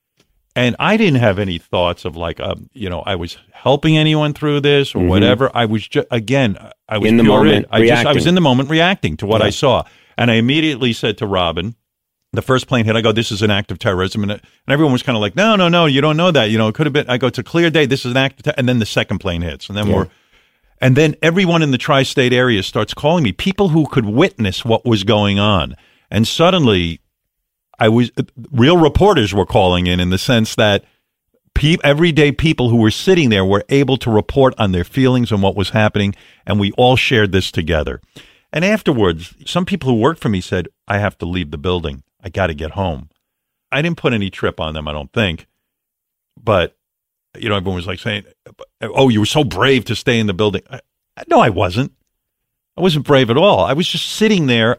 And I didn't have any thoughts of like, um, you know, I was helping anyone through this or whatever. I was just, again, I was Mm-hmm. In the pure moment, I just, I was reacting. in the moment reacting to what Yeah. I saw. And I immediately said to Robin, the first plane hit, I go, "This is an act of terrorism." And, it, and everyone was kind of like, no, no, no, you don't know that. You know, it could have been, I go, "It's a clear day. This is an act of terrorism." And then the second plane hits. And then Yeah. we're, and then everyone in the tri-state area starts calling me, people who could witness what was going on. And suddenly, I was, real reporters were calling in in the sense that pe- everyday people who were sitting there were able to report on their feelings and what was happening, and we all shared this together. And afterwards, some people who worked for me said, "I have to leave the building. I got to get home." I didn't put any trip on them, I don't think. But, you know, everyone was like saying, "Oh, you were so brave to stay in the building." I, no, I wasn't. I wasn't brave at all. I was just sitting there,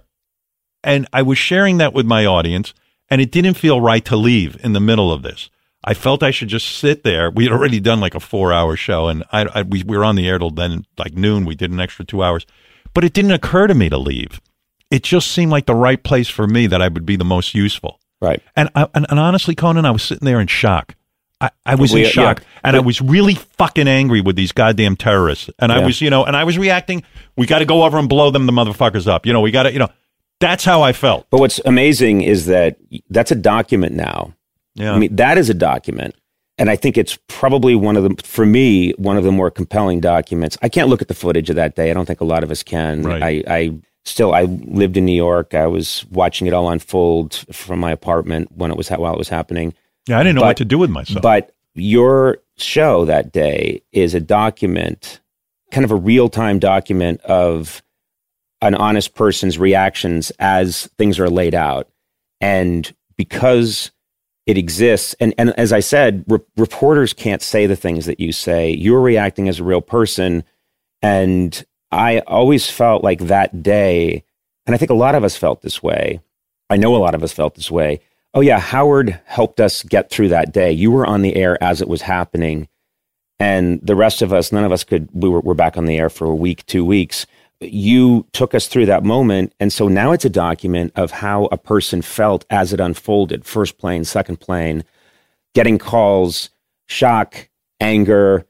and I was sharing that with my audience, and it didn't feel right to leave in the middle of this. I felt I should just sit there. We had already done like a four-hour show, and I, I we, we were on the air till then, like noon. We did an extra two hours. But it didn't occur to me to leave. It just seemed like the right place for me that I would be the most useful. Right. And, I, and, and honestly, Conan, I was sitting there in shock. I, I was We- in shock. yeah. And I was really fucking angry with these goddamn terrorists. And I Yeah. was, you know, and I was reacting, we got to go over and blow them the motherfuckers up. You know, we got to, you know, that's how I felt. But what's amazing is that that's a document now. Yeah. I mean, that is a document. And I think it's probably one of the, for me, one of the more compelling documents. I can't look at the footage of that day. I don't think a lot of us can. Right. I, I still, I lived in New York. I was watching it all unfold from my apartment when it was, ha- while it was happening. yeah, I didn't know but- what to do with myself. But your show that day is a document, kind of a real-time document of an honest person's reactions as things are laid out. And because it exists, and, and as I said, re- reporters can't say the things that you say. You're reacting as a real person. And I always felt like that day, and I think a lot of us felt this way. I know a lot of us felt this way. Oh, yeah, Howard helped us get through that day. You were on the air as it was happening. And the rest of us, none of us could, we were, were back on the air for a week, two weeks. You took us through that moment. And so now it's a document of how a person felt as it unfolded. First plane, second plane, getting calls, shock, anger,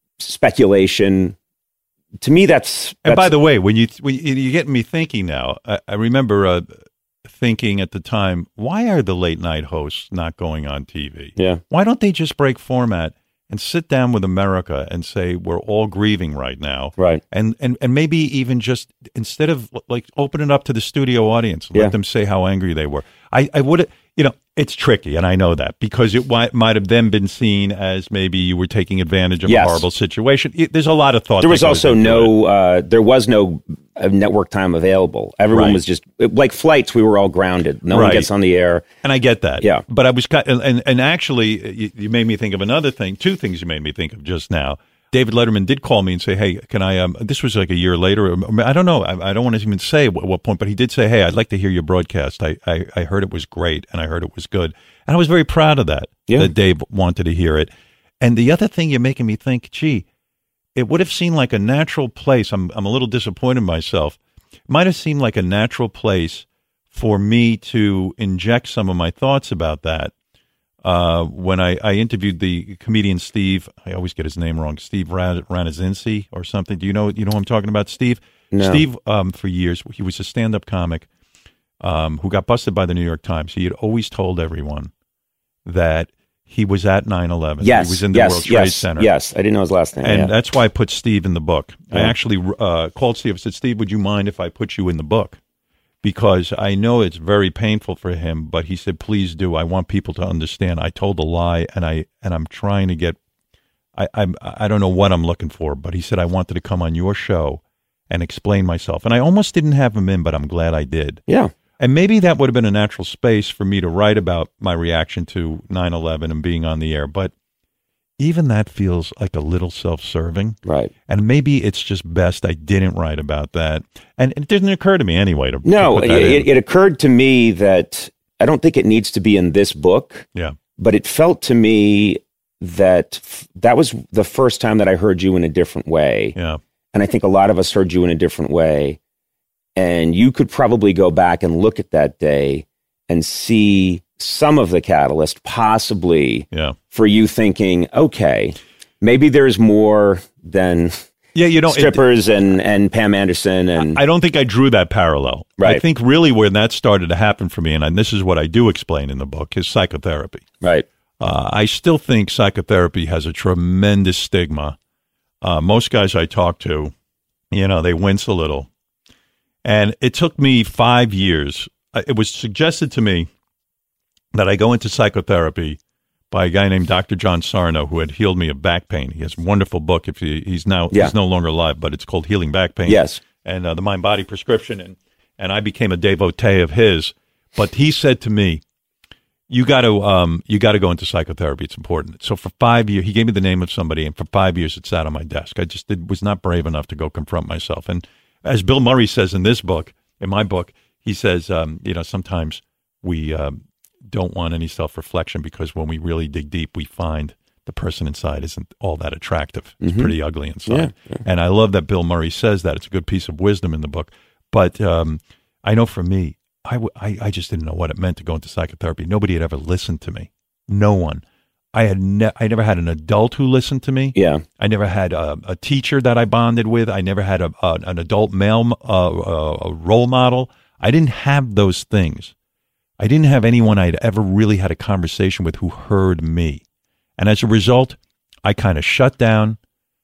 speculation. To me, that's... And that's by the way, when you when you, you get me thinking now, I, I remember uh, thinking at the time, why are the late night hosts not going on T V? Yeah. Why don't they just break format and sit down with America and say we're all grieving right now, Right. And and and maybe even just instead of like open it up to the studio audience, and Yeah. let them say how angry they were. I I would, you know, it's tricky, and I know that because it might might have then been seen as maybe you were taking advantage of Yes. a horrible situation. It, there's a lot of thought. There that was goes also into it. no, uh, there was no uh, network time available. Everyone Right. was just, like flights, we were all grounded. No one Right. gets on the air. And I get that. Yeah. But I was, ki- and, and actually, you, you made me think of another thing, two things you made me think of just now. David Letterman did call me and say, hey, can I, um, this was like a year later. or- I don't know. I, I don't want to even say at what point, but he did say, hey, I'd like to hear your broadcast. I, I, I heard it was great and I heard it was good. And I was very proud of that, Yeah. that Dave wanted to hear it. And the other thing you're making me think, gee, it would have seemed like a natural place. I'm, I'm a little disappointed in myself. It might have seemed like a natural place for me to inject some of my thoughts about that. Uh, when I, I interviewed the comedian Steve, I always get his name wrong, Steve Ran- Ranazinski or something. Do you know, you know who I'm talking about, Steve? No. Steve, um, for years, he was a stand-up comic um, who got busted by the New York Times. He had always told everyone that he was at nine eleven. Yes. He was in the yes, World Trade yes, Center. Yes. I didn't know his last name. And yeah. that's why I put Steve in the book. I Yeah. actually uh, called Steve and said, Steve, would you mind if I put you in the book? because I know it's very painful for him, but he said, please do. I want people to understand. I told a lie, and, I, and I'm trying to get, I, I'm, I don't know what I'm looking for, but he said, I wanted to come on your show and explain myself. And I almost didn't have him in, but I'm glad I did. Yeah. And maybe that would have been a natural space for me to write about my reaction to nine eleven and being on the air. But even that feels like a little self-serving. Right. And maybe it's just best I didn't write about that. And it didn't occur to me anyway to No, to put that it, in. it occurred to me that I don't think it needs to be in this book. Yeah. But it felt to me that f- that was the first time that I heard you in a different way. Yeah. And I think a lot of us heard you in a different way. And you could probably go back and look at that day and see some of the catalyst possibly Yeah. for you thinking, okay, maybe there's more than Yeah, you know, it- strippers and, and Pam Anderson. And I don't think I drew that parallel. Right. I think really where that started to happen for me, and I, this is what I do explain in the book, is psychotherapy. right. Uh, I still think psychotherapy has a tremendous stigma. Uh, most guys I talk to, you know, they wince a little. And it took me five years. Uh, It was suggested to me that I go into psychotherapy by a guy named Doctor John Sarno, who had healed me of back pain. He has a wonderful book. If he, he's now Yeah. he's no longer alive, but it's called Healing Back Pain. Yes. And uh, the Mind Body Prescription, and and I became a devotee of his. But he said to me, "You got to um you got to go into psychotherapy. It's important." So for five years, he gave me the name of somebody, and for five years it sat on my desk. I just did, was not brave enough to go confront myself. And as Bill Murray says in this book, in my book, he says, um, you know, sometimes we um, don't want any self-reflection because when we really dig deep, we find the person inside isn't all that attractive. It's pretty ugly inside. Yeah, And I love that Bill Murray says that. It's a good piece of wisdom in the book. But um, I know for me, I, w- I, I just didn't know what it meant to go into psychotherapy. Nobody had ever listened to me. No one. I had ne- I never had an adult who listened to me. Yeah. I never had a, a teacher that I bonded with. I never had a, a an adult male uh, uh, a role model. I didn't have those things. I didn't have anyone I'd ever really had a conversation with who heard me. And as a result, I kind of shut down.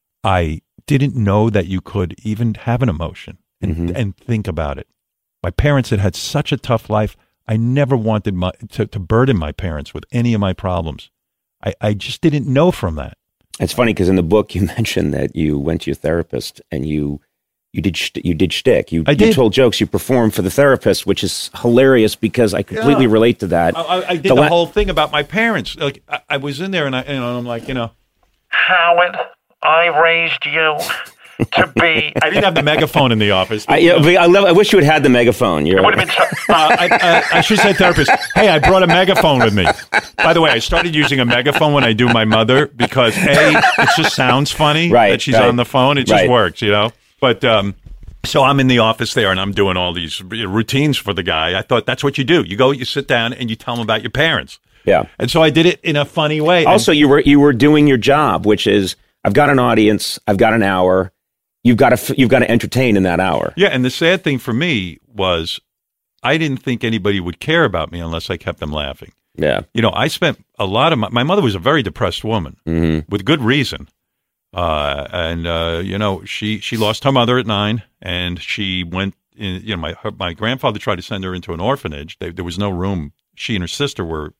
I didn't know that you could even have an emotion and, Mhm. and think about it. My parents had had such a tough life. I never wanted my, to, to burden my parents with any of my problems. I, I just didn't know from that. It's funny because in the book you mentioned that you went to your therapist and you you did sh- you did shtick. You, I you did. told jokes. You performed for the therapist, which is hilarious because I completely Yeah. relate to that. I, I- I did The the, la- whole thing about my parents. Like I, I was in there, and I, you know, I'm like, you know, Howard, I raised you to be. I didn't have the megaphone in the office. I, yeah, but I love. I wish you had had the megaphone. You're, It would have been. So, uh, I, I, I should say therapist. Hey, I brought a megaphone with me. By the way, I started using a megaphone when I do my mother because A, it just sounds funny Right, that she's right, on the phone. It just right. works, you know. But um, so I'm in the office there, and I'm doing all these routines for the guy. I thought that's what you do. You go, you sit down, and you tell him about your parents. yeah. And so I did it in a funny way. And- Also, you were you were doing your job, which is I've got an audience. I've got an hour. You've got to you've got to entertain in that hour. Yeah, and the sad thing for me was I didn't think anybody would care about me unless I kept them laughing. Yeah. You know, I spent a lot of my, my mother was a very depressed woman hmm with good reason. Uh, and, uh, you know, she, she lost her mother at nine and she went in, you know, my, her, my grandfather tried to send her into an orphanage. They, there was no room. She and her sister were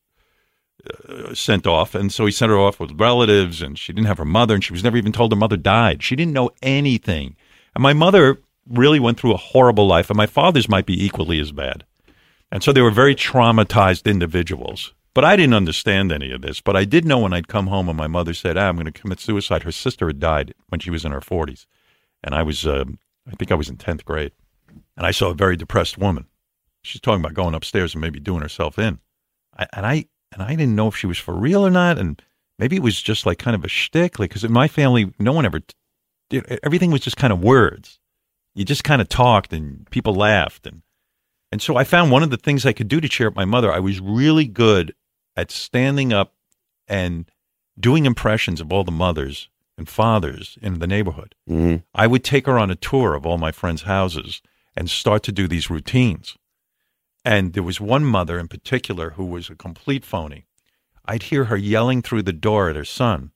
uh, sent off. And so he sent her off with relatives and she didn't have her mother and she was never even told her mother died. She didn't know anything. And my mother really went through a horrible life and my father's might be equally as bad. And so they were very traumatized individuals. But I didn't understand any of this. But I did know when I'd come home and my mother said, ah, I'm going to commit suicide. Her sister had died when she was in her forties. And I was, uh, I think I was in tenth grade. And I saw a very depressed woman. She's talking about going upstairs and maybe doing herself in. I, and I and I didn't know if she was for real or not. And maybe it was just like kind of a shtick. Like, because in my family, no one ever, you know, everything was just kind of words. You just kind of talked and people laughed. And And so I found one of the things I could do to cheer up my mother. I was really good at standing up and doing impressions of all the mothers and fathers in the neighborhood. hmm I would take her on a tour of all my friends' houses and start to do these routines. And there was one mother in particular who was a complete phony. I'd hear her yelling through the door at her son.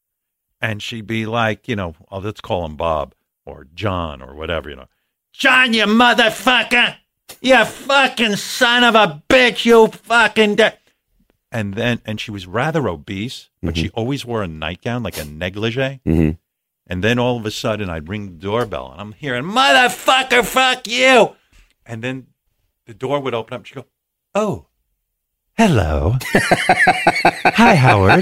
And she'd be like, you know, oh, let's call him Bob or John or whatever, you know. John, you motherfucker. You fucking son of a bitch, you fucking... De-. And then, and she was rather obese, but mm-hmm. she always wore a nightgown, like a negligee. Mm-hmm. And then all of a sudden, I'd ring the doorbell, and I'm hearing, motherfucker, fuck you. And then the door would open up, and she'd go, oh, hello. Hi, Howard.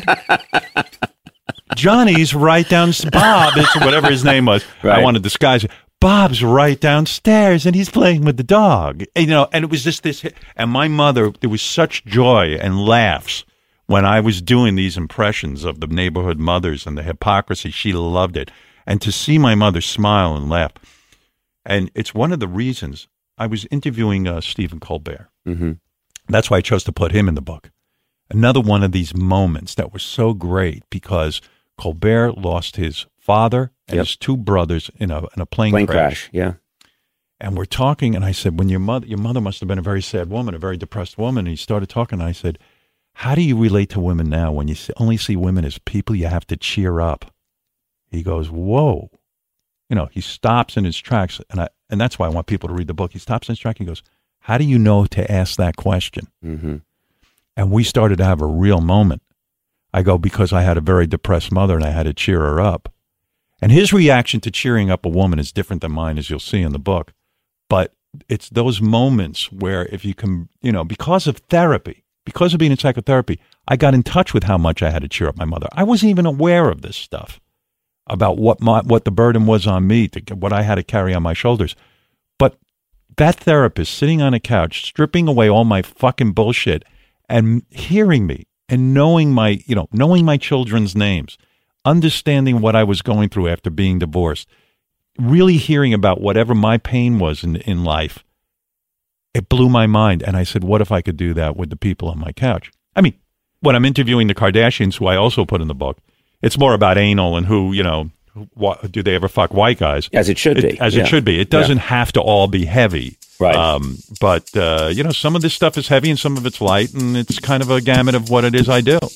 Johnny's right down, Bob, is whatever his name was. Right. I want to disguise it. Bob's right downstairs, and he's playing with the dog. And, you know, and it was just this. And my mother, there was such joy and laughs when I was doing these impressions of the neighborhood mothers and the hypocrisy. She loved it. And to see my mother smile and laugh. And it's one of the reasons I was interviewing uh, Stephen Colbert. Mm-hmm. That's why I chose to put him in the book. Another one of these moments that was so great because Colbert lost his father and yep. his two brothers in a in a plane, plane crash. crash. Yeah. And we're talking, and I said, when your mother, your mother must have been a very sad woman, a very depressed woman. And he started talking, and I said, how do you relate to women now when you see, only see women as people you have to cheer up? He goes, whoa. You know, he stops in his tracks, and I and that's why I want people to read the book. He stops in his track, and he goes, how do you know to ask that question? Mm-hmm. And we started to have a real moment. I go, because I had a very depressed mother, and I had to cheer her up. And his reaction to cheering up a woman is different than mine, as you'll see in the book. But it's those moments where if you can, you know, because of therapy, because of being in psychotherapy, I got in touch with how much I had to cheer up my mother. I wasn't even aware of this stuff, about what my, what the burden was on me, to, what I had to carry on my shoulders. But that therapist sitting on a couch, stripping away all my fucking bullshit and hearing me and knowing my, you know, knowing my children's names, understanding what I was going through after being divorced, really hearing about whatever my pain was in, in life, it blew my mind. And I said, what if I could do that with the people on my couch? I mean, when I'm interviewing the Kardashians, who I also put in the book, it's more about anal and who, you know, what, do they ever fuck white guys? As it should it, be. As yeah. it should be. It doesn't yeah. have to all be heavy. Right. Um, but, uh, you know, some of this stuff is heavy and some of it's light, and it's kind of a gamut of what it is I do.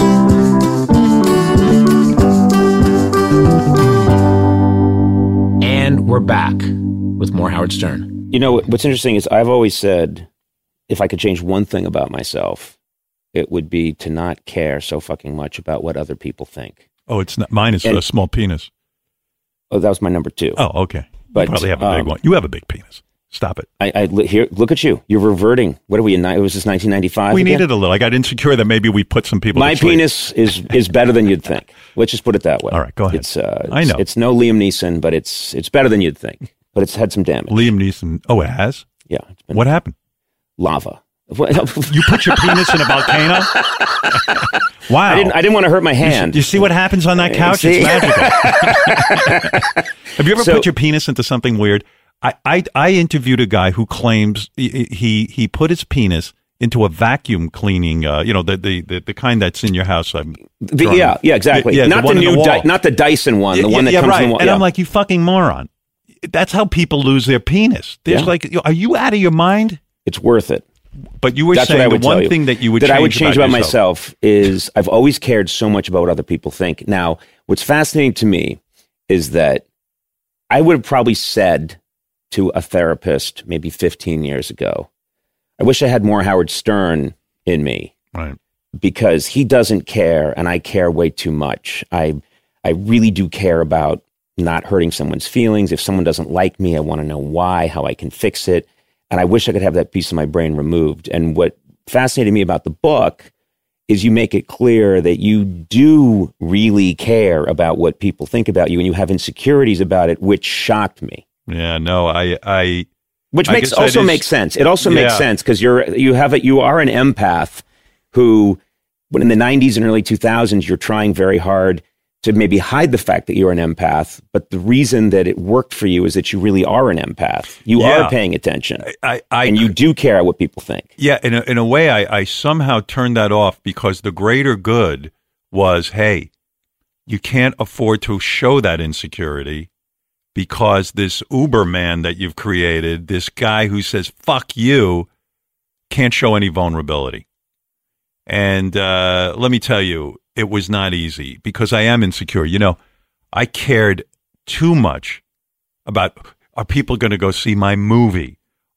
And we're back with more Howard Stern. You know, what's interesting is I've always said, if I could change one thing about myself, it would be to not care so fucking much about what other people think. Oh, it's not mine. Is and, a small penis. Oh, that was my number two. Oh, okay. But, you probably have a big um, one. You have a big penis. Stop it. I, I here. Look at you. You're reverting. What are we in? It was this nineteen ninety-five. We again? needed a little. I got insecure that maybe we put some people. My to sleep. penis is is better than you'd think. Let's just put it that way. All right, go ahead. It's, uh, it's, I know it's no Liam Neeson, but it's it's better than you'd think. But it's had some damage. Liam Neeson. Oh, it has. Yeah. It's been what happened? Lava. You put your penis in a volcano? Wow. I didn't, I didn't want to hurt my hand. You, you see what happens on that couch? See? It's magical. Have you ever So- put your penis into something weird? I, I, I interviewed a guy who claims he, he, he put his penis into a vacuum cleaning, uh, you know, the, the, the, the kind that's in your house. I'm The, yeah, yeah, exactly. Yeah, not the the, one in new, the wall. Dy- not the Dyson one, the yeah, one that yeah, comes right. in the wall. And yeah. I'm like, you fucking moron. That's how people lose their penis. There's Yeah. like, are you out of your mind? It's worth it. But you were That's what I saying would the one tell you. thing that you would that change I would change about, about, yourself. myself is I've always cared so much about what other people think. Now, what's fascinating to me is that I would have probably said to a therapist maybe fifteen years ago, I wish I had more Howard Stern in me. Right. Because he doesn't care and I care way too much. I I really do care about not hurting someone's feelings. If someone doesn't like me, I want to know why, how I can fix it. And I wish I could have that piece of my brain removed. And what fascinated me about the book is you make it clear that you do really care about what people think about you and you have insecurities about it, which shocked me. Yeah, no, I, I, Which I makes guess also that is- makes sense. It also Yeah. makes sense because you're you have it. You are an empath who, when in the nineties and early two thousands, you're trying very hard to maybe hide the fact that you're an empath. But the reason that it worked for you is that you really are an empath. You Yeah. are paying attention, I, I and you do care what people think. Yeah, in a, in a way, I, I somehow turned that off because the greater good was, hey, you can't afford to show that insecurity because this Uber man that you've created, this guy who says, fuck you, can't show any vulnerability. And uh, let me tell you, it was not easy because I am insecure. You know, I cared too much about, are people going to go see my movie?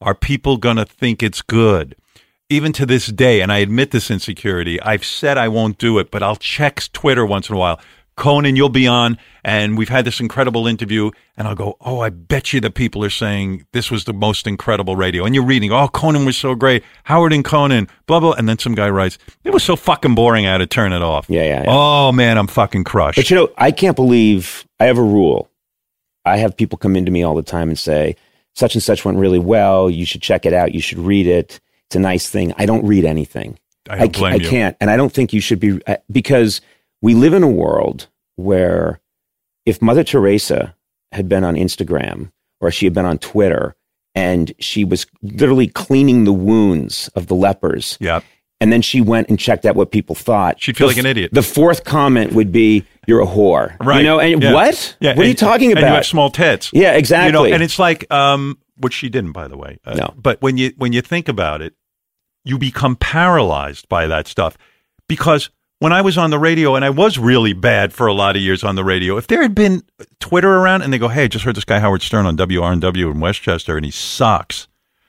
Are people going to think it's good? Even to this day, and I admit this insecurity, I've said I won't do it, but I'll check Twitter once in a while. Conan, you'll be on, and we've had this incredible interview, and I'll go, oh, I bet you the people are saying this was the most incredible radio. And you're reading, oh, Conan was so great, Howard and Conan, blah, blah, and then some guy writes, it was so fucking boring, I had to turn it off. Yeah, yeah, yeah. Oh, man, I'm fucking crushed. But, you know, I can't believe, I have a rule. I have people come into me all the time and say, such and such went really well, you should check it out, you should read it. It's a nice thing. I don't read anything. I don't blame I, you. I can't. And I don't think you should be, because we live in a world where if Mother Teresa had been on Instagram or she had been on Twitter and she was literally cleaning the wounds of the lepers, yeah, and then she went and checked out what people thought, she'd feel the, like an idiot. The fourth comment would be, you're a whore. Right. You know, and yeah. what? Yeah. What and, are you talking about? And you have small tits. Yeah, exactly. You know, and it's like, um, which she didn't, by the way. Uh, no. But when you when you think about it, you become paralyzed by that stuff. Because when I was on the radio, and I was really bad for a lot of years on the radio, if there had been Twitter around and they go, hey, I just heard this guy Howard Stern on W R N W in Westchester and he sucks,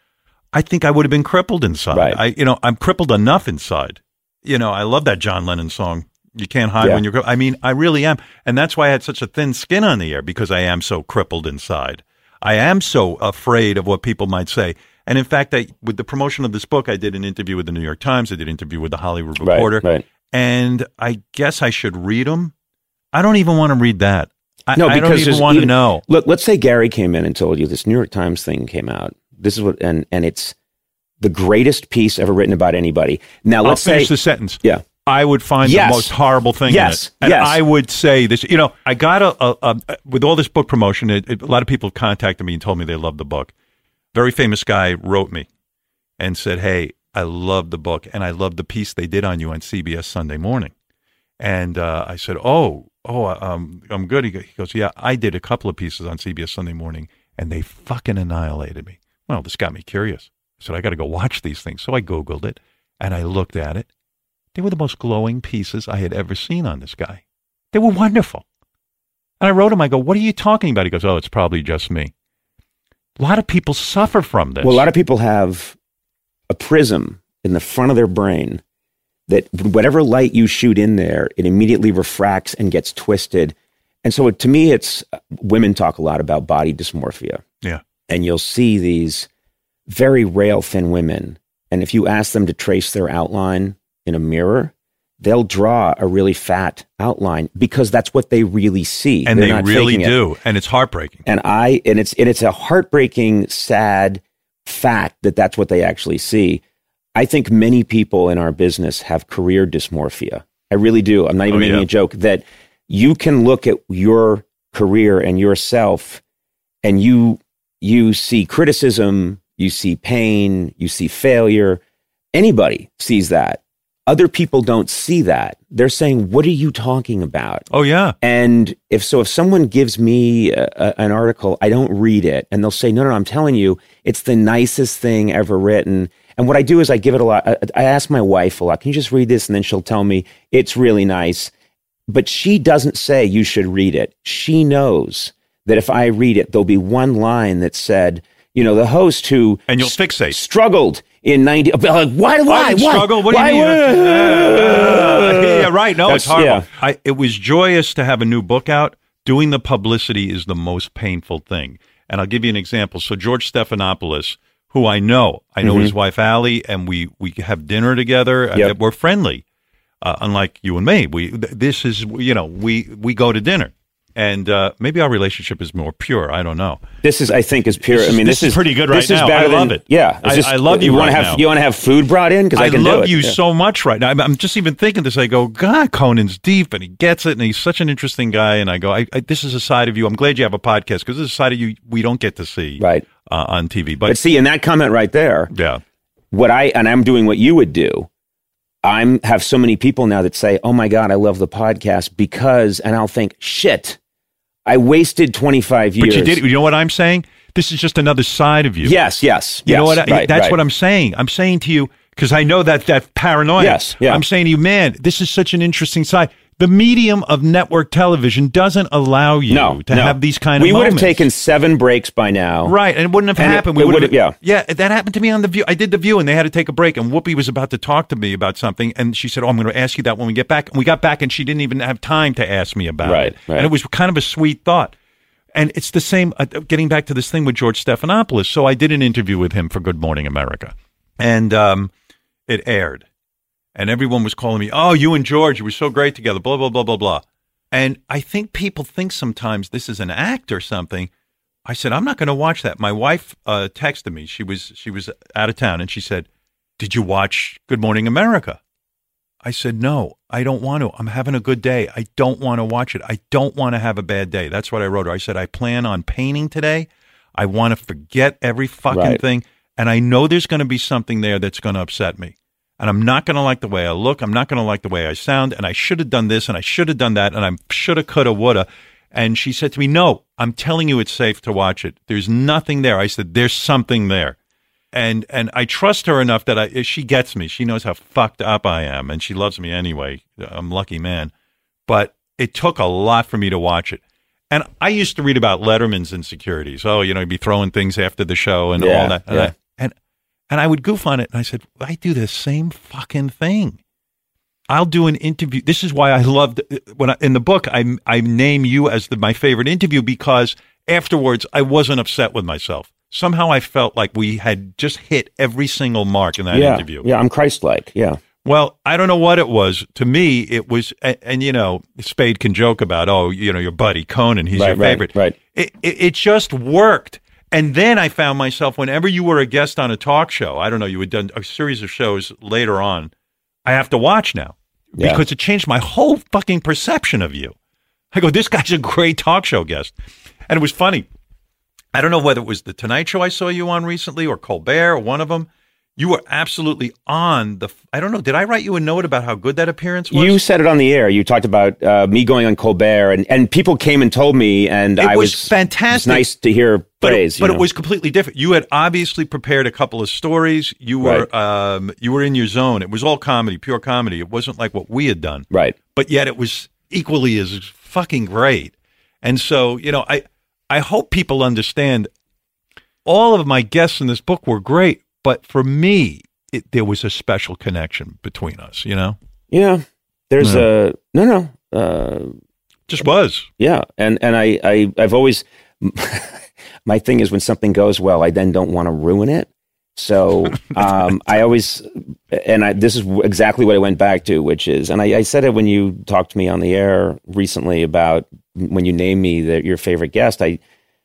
I think I would have been crippled inside. Right. I, you know, I'm crippled enough inside. You know, I love that John Lennon song. You can't hide Yeah. when you're, I mean, I really am. And that's why I had such a thin skin on the air, because I am so crippled inside. I am so afraid of what people might say. And in fact, I, with the promotion of this book, I did an interview with the New York Times. I did an interview with the Hollywood Reporter. Right, right. And I guess I should read them. I don't even want to read that. I, No, I because don't even there's want to even- know. Look, let's say Gary came in and told you this New York Times thing came out. This is what, and and it's the greatest piece ever written about anybody. Now, I'll let's finish say, the sentence. yeah, I would find Yes. the most horrible thing Yes. in it. And Yes. I would say this, you know, I got a, a, a with all this book promotion, it, it, a lot of people contacted me and told me they loved the book. Very famous guy wrote me and said, hey, I love the book and I love the piece they did on you on C B S Sunday Morning. And uh, I said, oh, oh, um, I'm good. He goes, yeah, I did a couple of pieces on C B S Sunday Morning and they fucking annihilated me. Well, this got me curious. I said, I got to go watch these things. So I Googled it and I looked at it. They were the most glowing pieces I had ever seen on this guy. They were wonderful. And I wrote him, I go, what are you talking about? He goes, oh, it's probably just me. A lot of people suffer from this. well, a lot of people have a prism in the front of their brain that whatever light you shoot in there, it immediately refracts and gets twisted. And so to me, it's women talk a lot about body dysmorphia. Yeah. And you'll see these very rail thin women. And if you ask them to trace their outline in a mirror, they'll draw a really fat outline because that's what they really see. And They're they not really faking it. do. And it's heartbreaking. And I, and it's, and it's a heartbreaking, sad fact that that's what they actually see. I think many people in our business have career dysmorphia. I really do. I'm not even Oh, making yeah. a joke that you can look at your career and yourself and you, you see criticism, you see pain, you see failure. Anybody sees that. Other people don't see that. They're saying, what are you talking about? Oh, yeah. And if so, if someone gives me a, a, an article, I don't read it. And they'll say, no, no, no, I'm telling you, it's the nicest thing ever written. And what I do is I give it a lot. I, I ask my wife a lot, can you just read this? And then she'll tell me it's really nice. But she doesn't say you should read it. She knows that if I read it, there'll be one line that said, you know, the host who And you'll fixate. struggled in ninety. Like, why? Why? I didn't why? struggle. What do why, you mean? Uh, yeah, right. No, That's- it's horrible. yeah. I, it was joyous to have a new book out. Doing the publicity is the most painful thing. And I'll give you an example. So George Stephanopoulos, who I know, I know Mhm. his wife, Allie, and we, we have dinner together. Yep. And we're friendly, uh, unlike you and me. We th- This is, you know, we, we go to dinner. And uh, maybe our relationship is more pure. I don't know. This is, I think, is pure. This is- I mean, this this, is pretty good right this is now. better I love than, it. Yeah, I- Is this- I love you wanna right have, now. You want to have food brought in because I, I can love do it. you Yeah. so much right now. I'm, I'm just even thinking this. I go, God, Conan's deep and he gets it, and he's such an interesting guy. And I go, I, I, this is a side of you. I'm glad you have a podcast because this is a side of you we don't get to see Right. uh, on T V. But, But see, in that comment right there, yeah, what I and I'm doing what you would do. I'm have so many people now that say, "Oh my God, I love the podcast because," and I'll think, "Shit, I wasted twenty-five years." but you did. You know what I'm saying? This is just another side of you. Yes, yes. You yes, know what? I, right, that's right. what I'm saying. I'm saying to you because I know that that paranoia. Yes, yeah. I'm saying to you, man, this is such an interesting side. the medium of network television doesn't allow you No, to no. have these kind of We would have moments. taken seven breaks by now. Right, and it wouldn't have And it- happened. it we would've- yeah. yeah, that happened to me on The View. I did The View, and they had to take a break, and Whoopi was about to talk to me about something, and she said, oh, I'm going to ask you that when we get back. And we got back, and she didn't even have time to ask me about Right, it. right. And it was kind of a sweet thought. And it's the same, uh, getting back to this thing with George Stephanopoulos. So I did an interview with him for Good Morning America, and um, it aired. And everyone was calling me, oh, you and George, you were so great together, blah, blah, blah, blah, blah. And I think people think sometimes this is an act or something. I said, I'm not going to watch that. My wife uh, texted me. She was she was out of town, and she said, did you watch Good Morning America? I said, no, I don't want to. I'm having a good day. I don't want to watch it. I don't want to have a bad day. That's what I wrote her. I said, I plan on painting today. I want to forget every fucking Right. thing. And I know there's going to be something there that's going to upset me. And I'm not going to like the way I look. I'm not going to like the way I sound. And I should have done this and I should have done that. And I shoulda, coulda, woulda. And she said to me, no, I'm telling you it's safe to watch it. There's nothing there. I said, there's something there. And and I trust her enough that I, she gets me. She knows how fucked up I am. And she loves me anyway. I'm a lucky man. But it took a lot for me to watch it. And I used to read about Letterman's insecurities. Oh, you know, he'd be throwing things after the show and Yeah, all that. And yeah. I, and And I would goof on it, and I said, I do the same fucking thing. I'll do an interview. This is why I loved, when I, in the book, I I name you as the, my favorite interview, because afterwards, I wasn't upset with myself. Somehow I felt like we had just hit every single mark in that yeah, interview. yeah, I'm Christ-like. Yeah, Well, I don't know what it was. To me, it was, and, and you know, Spade can joke about, oh, you know, your buddy Conan, he's Right, your right, favorite. right. It, it, it just worked. And then I found myself, whenever you were a guest on a talk show, I don't know, you had done a series of shows later on, I have to watch now Yeah. because it changed my whole fucking perception of you. I go, this guy's a great talk show guest. And it was funny. I don't know whether it was The Tonight Show I saw you on recently or Colbert or one of them. You were absolutely on the, I don't know, did I write you a note about how good that appearance was? you said it on the air. You talked about uh, me going on Colbert, and, and people came and told me, and It I was was fantastic. It's nice to hear But, praise. it, but you it know. was completely different. You had obviously prepared a couple of stories. You were Right. um, you were in your zone. It was all comedy, pure comedy. It wasn't like what we had done. right. But yet it was equally as fucking great. And so, you know, I I hope people understand all of my guests in this book were great, but for me, it, there was a special connection between us, you know? Yeah, there's No. a no, no. Uh, Just was. Yeah, and and I, I I've always my thing is when something goes well, I then don't want to ruin it. So um, I always and I this is exactly what I went back to, which is, and I, I said it when you talked to me on the air recently about when you named me the, your favorite guest. I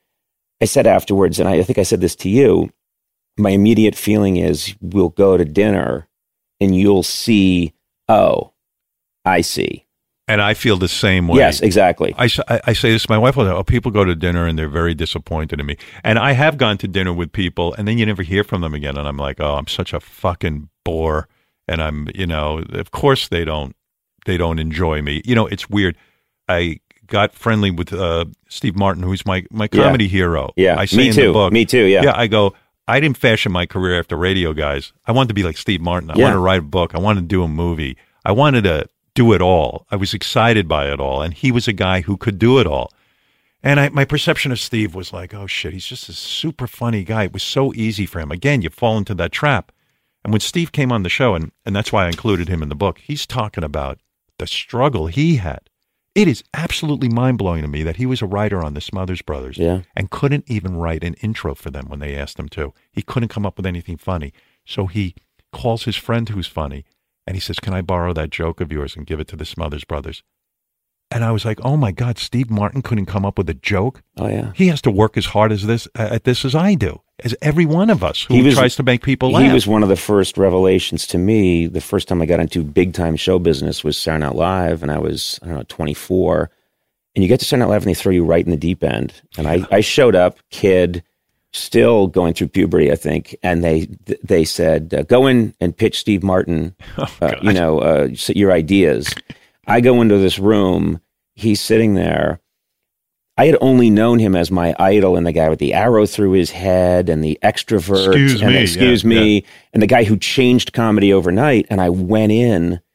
I said afterwards, and I, I think I said this to you. My immediate feeling is we'll go to dinner, and you'll see. Oh, I see. And I feel the same way. Yes, exactly. I, s- I- I say this to my wife all the time. Oh, people go to dinner and they're very disappointed in me. And I have gone to dinner with people and then you never hear from them again. And I'm like, oh, I'm such a fucking bore. And I'm, you know, of course they don't, they don't enjoy me. You know, it's weird. I got friendly with uh, Steve Martin, who's my, my Yeah. comedy hero. Yeah, I say me in too. the book. Me too, yeah. Yeah, I go, I didn't fashion my career after radio guys. I wanted to be like Steve Martin. I Yeah. wanted to write a book. I wanted to do a movie. I wanted to do it all. I was excited by it all. And he was a guy who could do it all. And I, my perception of Steve was like, oh shit, he's just a super funny guy. It was so easy for him. Again, you fall into that trap. And when Steve came on the show, and, and that's why I included him in the book, he's talking about the struggle he had. It is absolutely mind-blowing to me that he was a writer on the Smothers Brothers Yeah. and couldn't even write an intro for them when they asked him to. He couldn't come up with anything funny. So he calls his friend who's funny, and he says, can I borrow that joke of yours and give it to the Smothers Brothers? And I was like, oh, my God, Steve Martin couldn't come up with a joke? Oh yeah. He has to work as hard as this at this as I do, as every one of us who He was- tries to make people laugh. He was one of the first revelations to me. The first time I got into big time show business was Saturday Night Live, and I was, I don't know, twenty-four. And you get to Saturday Night Live and they throw you right in the deep end. And I, I showed up, kid, still going through puberty, I think. And they they said, uh, go in and pitch Steve Martin, Oh, uh, you know, uh, your ideas. I go into this room. He's sitting there. I had only known him as my idol and the guy with the arrow through his head and the extrovert. Excuse and me, the, excuse yeah, me. And the guy who changed comedy overnight. And I went in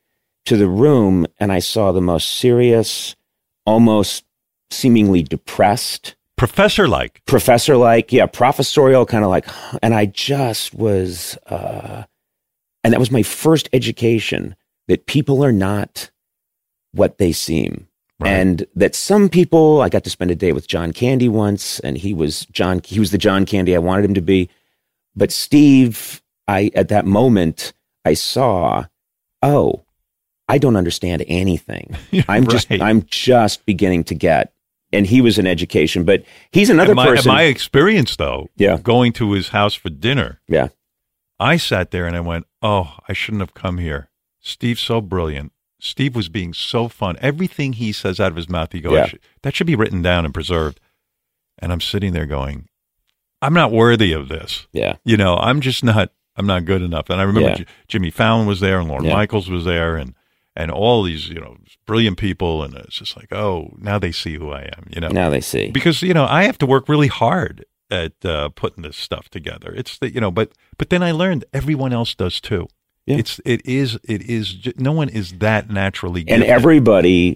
to the room and I saw the most serious, almost seemingly depressed, professor-like, professor-like, yeah, professorial kind of like, and I just was, uh, and that was my first education that people are not what they seem. Right. And that some people, I got to spend a day with John Candy once, and he was John, he was the John Candy I wanted him to be. But Steve, I, at that moment, I saw, oh, I don't understand anything. I'm right. just, I'm just beginning to get. And he was an education, but he's another my, person. My experience, though, yeah. going to his house for dinner, yeah, I sat there and I went, oh, I shouldn't have come here. Steve's so brilliant. Steve was being so fun. Everything he says out of his mouth, you go, yeah. should, that should be written down and preserved. And I'm sitting there going, I'm not worthy of this. Yeah. You know, I'm just not, I'm not good enough. And I remember yeah. J- Jimmy Fallon was there and Lorne yeah. Michaels was there and, and all these, you know, brilliant people. And it's just like, oh, now they see who I am, you know. Now they see. Because, you know, I have to work really hard at uh, putting this stuff together. It's the, you know, but, but then I learned everyone else does too. Yeah. It's, it is, it is, no one is that naturally gifted. And everybody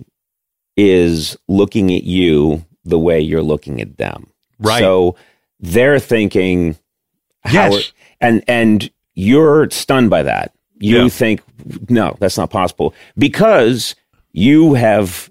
is looking at you the way you're looking at them. Right. So they're thinking, yes. Howard, and, and you're stunned by that. You yeah. think, no, that's not possible because you have,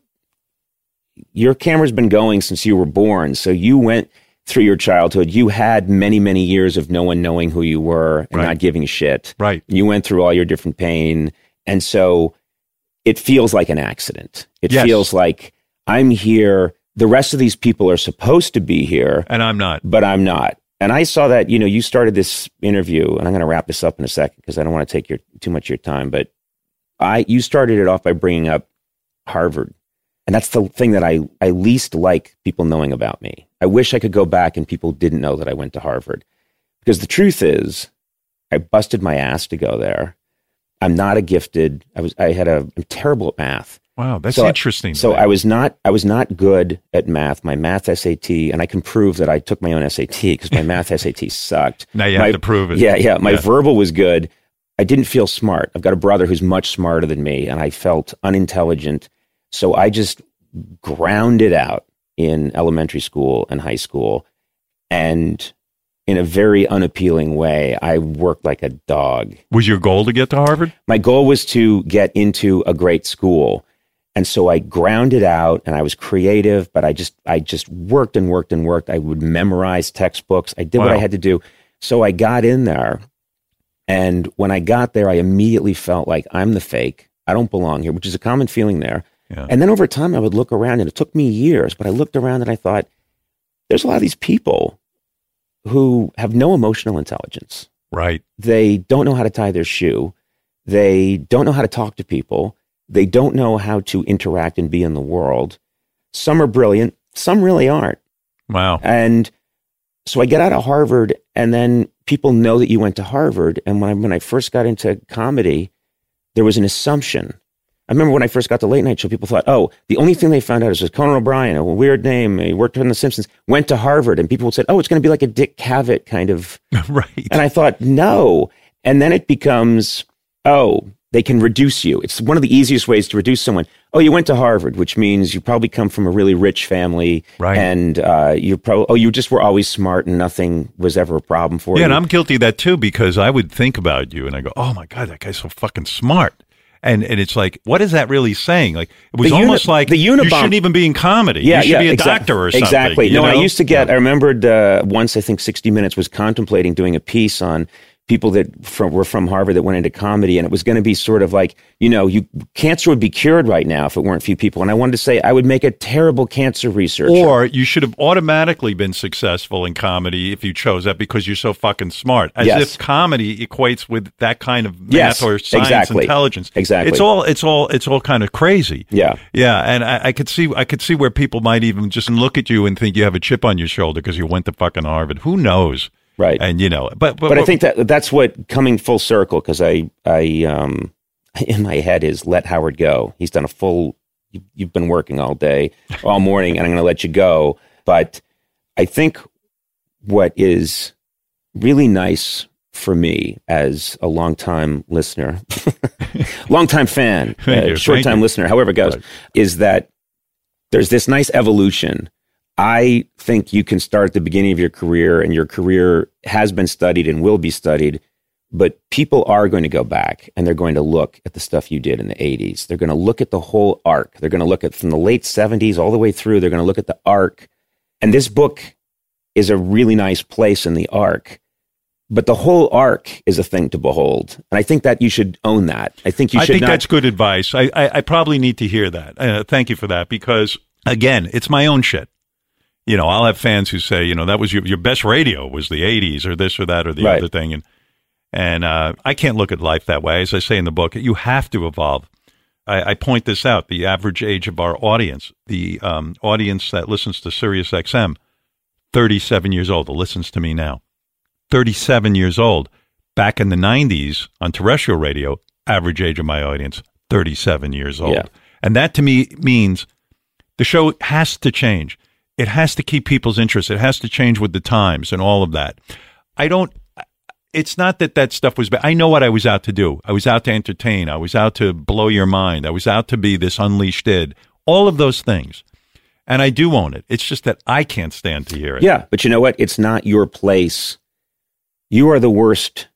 your camera's been going since you were born. So you went through your childhood. You had many, many years of no one knowing who you were and right. not giving a shit. Right. You went through all your different pain. And so it feels like an accident. It yes. feels like I'm here. The rest of these people are supposed to be here. And I'm not. But I'm not. And I saw that, you know, you started this interview, and I'm going to wrap this up in a second because I don't want to take your too much of your time. But I, you started it off by bringing up Harvard. And that's the thing that I, I least like people knowing about me. I wish I could go back and people didn't know that I went to Harvard. Because the truth is, I busted my ass to go there. I'm not a gifted, I was, I had a, I'm terrible at math. Wow, that's so, interesting. So I was not, I was not good at math. My math S A T, and I can prove that I took my own S A T because my math S A T sucked. Now you my, have to prove it. Yeah, yeah. My yeah. verbal was good. I didn't feel smart. I've got a brother who's much smarter than me, and I felt unintelligent. So I just ground it out in elementary school and high school. And in a very unappealing way, I worked like a dog. Was your goal to get to Harvard? My goal was to get into a great school. And so I grounded out and I was creative, but I just, I just worked and worked and worked. I would memorize textbooks. I did wow. what I had to do. So I got in there. And when I got there, I immediately felt like I'm the fake. I don't belong here, which is a common feeling there. Yeah. And then over time, I would look around, and it took me years, but I looked around and I thought, there's a lot of these people who have no emotional intelligence. Right. They don't know how to tie their shoe. They don't know how to talk to people. They don't know how to interact and be in the world. Some are brilliant. Some really aren't. Wow. And so I get out of Harvard, and then people know that you went to Harvard. And when I, when I first got into comedy, there was an assumption. I remember when I first got to Late Night Show, people thought, oh, the only thing they found out is that Conan O'Brien, a weird name, he worked on The Simpsons, went to Harvard. And people would say, oh, it's going to be like a Dick Cavett kind of. Right. And I thought, no. And then it becomes, oh, they can reduce you. It's one of the easiest ways to reduce someone. Oh, you went to Harvard, which means you probably come from a really rich family. Right. And uh, you probably, oh, you just were always smart and nothing was ever a problem for yeah, you. Yeah, and I'm guilty of that too, because I would think about you and I go, oh my God, that guy's so fucking smart. And and it's like, what is that really saying? Like, it was The almost uni- like the Unabomber- you shouldn't even be in comedy. Yeah, you should yeah, be a exact- doctor or something. Exactly. you No, I know? used to get, Yeah. I remembered uh, once, I think sixty minutes was contemplating doing a piece on people that from, were from Harvard that went into comedy. And it was going to be sort of like, you know, you cancer would be cured right now if it weren't few people. And I wanted to say I would make a terrible cancer researcher. Or you should have automatically been successful in comedy if you chose that because you're so fucking smart. As Yes. if comedy equates with that kind of math Yes, or science exactly. intelligence. Exactly. It's all it's all it's all kind of crazy. Yeah. Yeah. And I, I could see I could see where people might even just look at you and think you have a chip on your shoulder because you went to fucking Harvard. Who knows? Right. And you know, but but, But I think that that's what coming full circle, because I, I, um, in my head is let Howard go. He's done a full, you, you've been working all day, all morning, and I'm going to let you go. But I think what is really nice for me as a longtime listener longtime fan, Thank uh, you. short Thank time you. listener, however it goes, Right. is that there's this nice evolution. I think you can start at the beginning of your career, and your career has been studied and will be studied, but people are going to go back and they're going to look at the stuff you did in the eighties. They're going to look at the whole arc. They're going to look at from the late seventies all the way through. They're going to look at the arc. And this book is a really nice place in the arc. But the whole arc is a thing to behold. And I think that you should own that. I think you I should think not. that's good advice. I, I, I probably need to hear that. Uh, thank you for that, because, again, it's my own shit. You know, I'll have fans who say, you know, that was your, your best radio was the eighties or this or that or the Right. other thing. And and uh, I can't look at life that way. As I say in the book, you have to evolve. I, I point this out. The average age of our audience, the um, audience that listens to Sirius X M, thirty-seven years old, that listens to me now. thirty-seven years old. Back in the nineties on terrestrial radio, average age of my audience, thirty-seven years old. Yeah. And that to me means the show has to change. It has to keep people's interest. It has to change with the times and all of that. I don't, it's not that that stuff was bad. I know what I was out to do. I was out to entertain. I was out to blow your mind. I was out to be this unleashed id. All of those things. And I do own it. It's just that I can't stand to hear it. Yeah, but you know what? It's not your place. You are the worst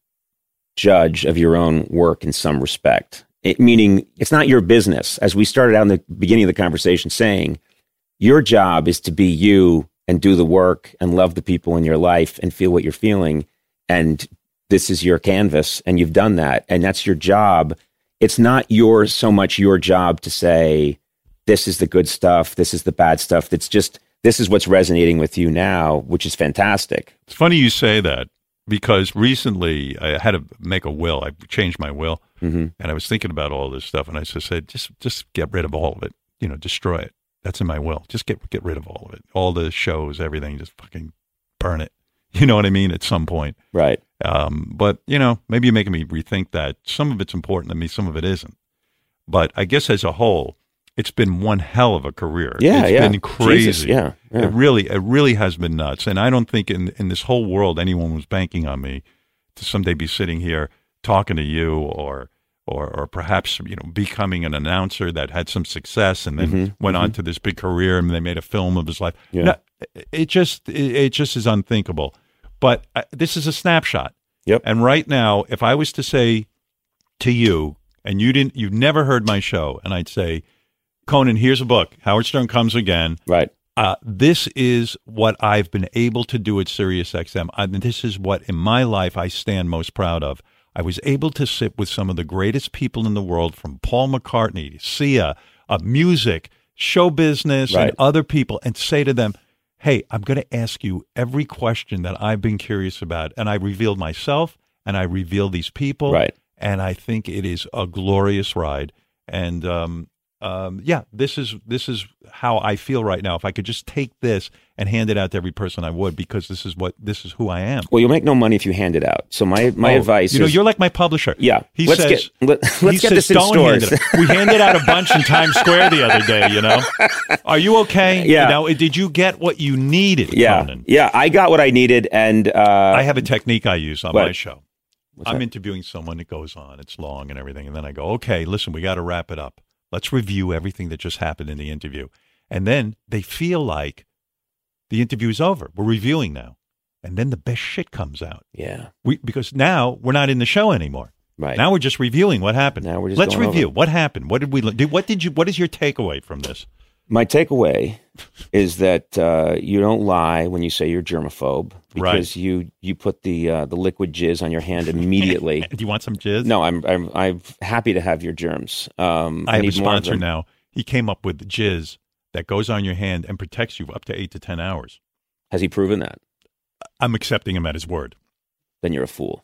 judge of your own work in some respect. It, meaning, it's not your business. As we started out in the beginning of the conversation saying, your job is to be you and do the work and love the people in your life and feel what you're feeling. And this is your canvas, and you've done that, and that's your job. It's not your so much your job to say, this is the good stuff, this is the bad stuff. It's just, this is what's resonating with you now, which is fantastic. It's funny you say that, because recently I had to make a will. I changed my will, Mm-hmm. and I was thinking about all this stuff, and I just said, just just get rid of all of it. You know, destroy it. That's in my will. Just get get rid of all of it. All the shows, everything, just fucking burn it. You know what I mean? At some point. Right. Um, but, you know, maybe you're making me rethink that. Some of it's important to me, some of it isn't. But I guess as a whole, it's been one hell of a career. Yeah, it's yeah. been crazy. Jesus, yeah, yeah. It really, it really has been nuts. And I don't think in, in this whole world anyone was banking on me to someday be sitting here talking to you, or or or perhaps, you know, becoming an announcer that had some success and then Mm-hmm, went mm-hmm. on to this big career, and they made a film of his life. Yeah. No, it just it, it just is unthinkable. But uh, this is a snapshot. Yep. And right now, if I was to say to you, and you didn't, you've never heard my show, and I'd say, Conan, here's a book. Howard Stern Comes Again. Right. Uh, this is what I've been able to do at Sirius X M. I, this is what in my life I stand most proud of. I was able to sit with some of the greatest people in the world, from Paul McCartney, Sia, uh, music, show business, Right. and other people, and say to them, hey, I'm going to ask you every question that I've been curious about. And I revealed myself, and I revealed these people. Right. And I think it is a glorious ride. And um, um, yeah, this is this is how I feel right now. If I could just take this and hand it out to every person, I would, because this is what this is who I am. Well, you'll make no money if you hand it out. So my, my Oh, advice you know, is, you're like my publisher. yeah, He let's says, get let, he let's get says, this in "Don't hand stores. it out." We handed out a bunch in Times Square the other day, you know. Are you okay? Yeah. Now, did you get what you needed, Yeah, Conan? yeah, I got what I needed, and uh, I have a technique I use on What? my show. What's I'm that? interviewing someone that goes on, it's long and everything, and then I go, okay, listen, we got to wrap it up. Let's review everything that just happened in the interview. And then they feel like the interview's over. We're reviewing now. And then the best shit comes out. yeah, We Because now we're not in the show anymore. right. Now we're just reviewing what happened. Now we're just Let's going review. over. What happened? What did we do? What did you what is your takeaway from this? My takeaway is that uh, you don't lie when you say you're germaphobe, because Right. you you put the uh, the liquid jizz on your hand immediately. Do you want some jizz? No, I'm I'm I'm happy to have your germs. Um, I have a need more of sponsor them. now. He came up with jizz that goes on your hand and protects you up to eight to ten hours. Has he proven that? I'm accepting him at his word. Then you're a fool.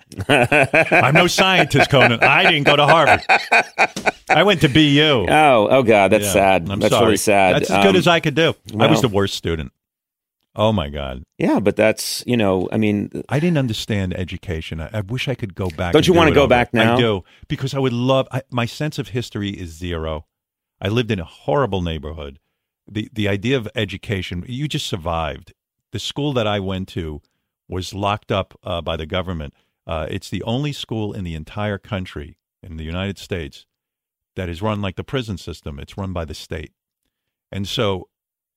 I'm no scientist, Conan. I didn't go to Harvard. I went to B U. Oh, oh God, that's Yeah, sad. I'm that's sorry. really sad. That's as good Um, as I could do. I was well. the worst student. Oh, my God. Yeah, but that's, you know, I mean, I didn't understand education. I, I wish I could go back. Don't and you do wanna it go over. back now? I do, because I would love, I, my sense of history is zero. I lived in a horrible neighborhood. The The idea of education, you just survived. The school that I went to was locked up uh, by the government. Uh, it's the only school in the entire country, in the United States that is run like the prison system. It's run by the state. And so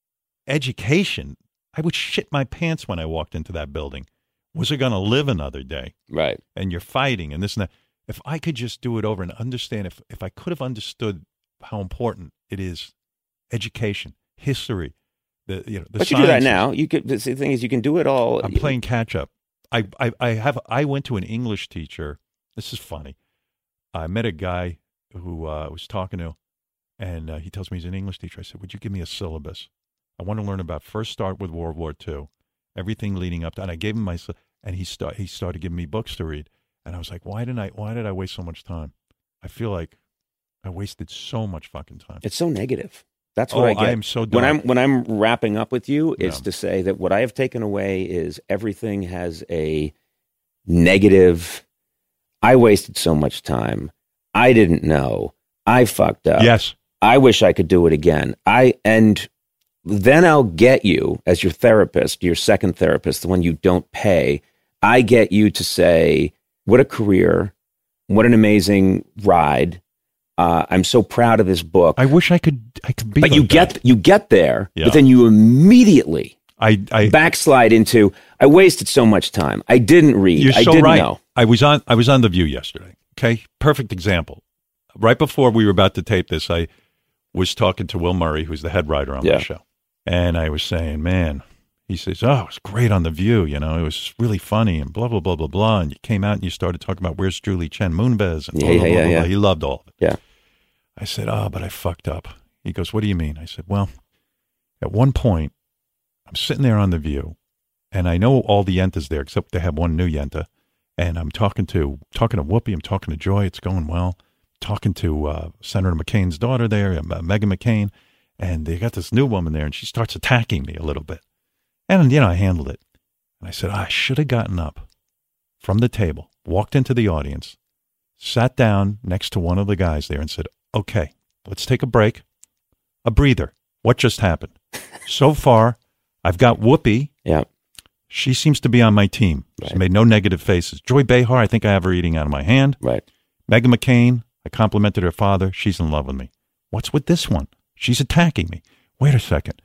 education, I would shit my pants when I walked into that building. Was I going to live another day? Right. And you're fighting and this and that. If I could just do it over and understand, if, if I could have understood how important it is, education, history, the you know the But you do that sciences. now. You could. The thing is, you can do it all. I'm playing catch up. I, I I have I went to an English teacher. This is funny. I met a guy who uh, I was talking to, and uh, he tells me he's an English teacher. I said, "Would you give me a syllabus? I want to learn about first start with World War Two, everything leading up to." And I gave him my syll- and he start he started giving me books to read. And I was like, "Why didn't I? Why did I waste so much time? I feel like I wasted so much fucking time." It's so negative. That's what Oh, I get. I am so when dark. I'm when I'm wrapping up with you, it's Yeah. to say that what I have taken away is everything has a negative. I wasted so much time. I didn't know. I fucked up. Yes. I wish I could do it again. I and then I'll get you as your therapist, your second therapist, the one you don't pay. I get you to say, "What a career! What an amazing ride! Uh, I'm so proud of this book." I wish I could. I could be. But like you that. get you get there, Yeah. but then you immediately I. I. backslide into, "I wasted so much time. I didn't read. You're I so didn't right. know." I was on. I was on The View yesterday. Okay, perfect example. Right before we were about to tape this, I was talking to Will Murray, who's the head writer on Yeah. the show, and I was saying, "Man," he says, "Oh, it was great on The View. You know, it was really funny and blah blah blah blah blah." And you came out and you started talking about where's Julie Chen Moonves and blah Yeah, blah yeah, blah, yeah, blah, yeah. blah. He loved all of it. Yeah. I said, "Oh, but I fucked up." He goes, "What do you mean?" I said, "Well, at one point, I'm sitting there on The View, and I know all the Yentas there except they have one new Yenta, and I'm talking to talking to Whoopi, I'm talking to Joy, it's going well, talking to uh, Senator McCain's daughter there, uh, Megan McCain, and they got this new woman there, and she starts attacking me a little bit, and you know I handled it, and I said, oh, I should have gotten up from the table, walked into the audience, sat down next to one of the guys there, and said, okay, let's take a break, a breather. What just happened? So far, I've got Whoopi. Yeah. She seems to be on my team. She's Right. made no negative faces. Joy Behar, I think I have her eating out of my hand. Right. Megan McCain, I complimented her father. She's in love with me. What's with this one? She's attacking me. Wait a second.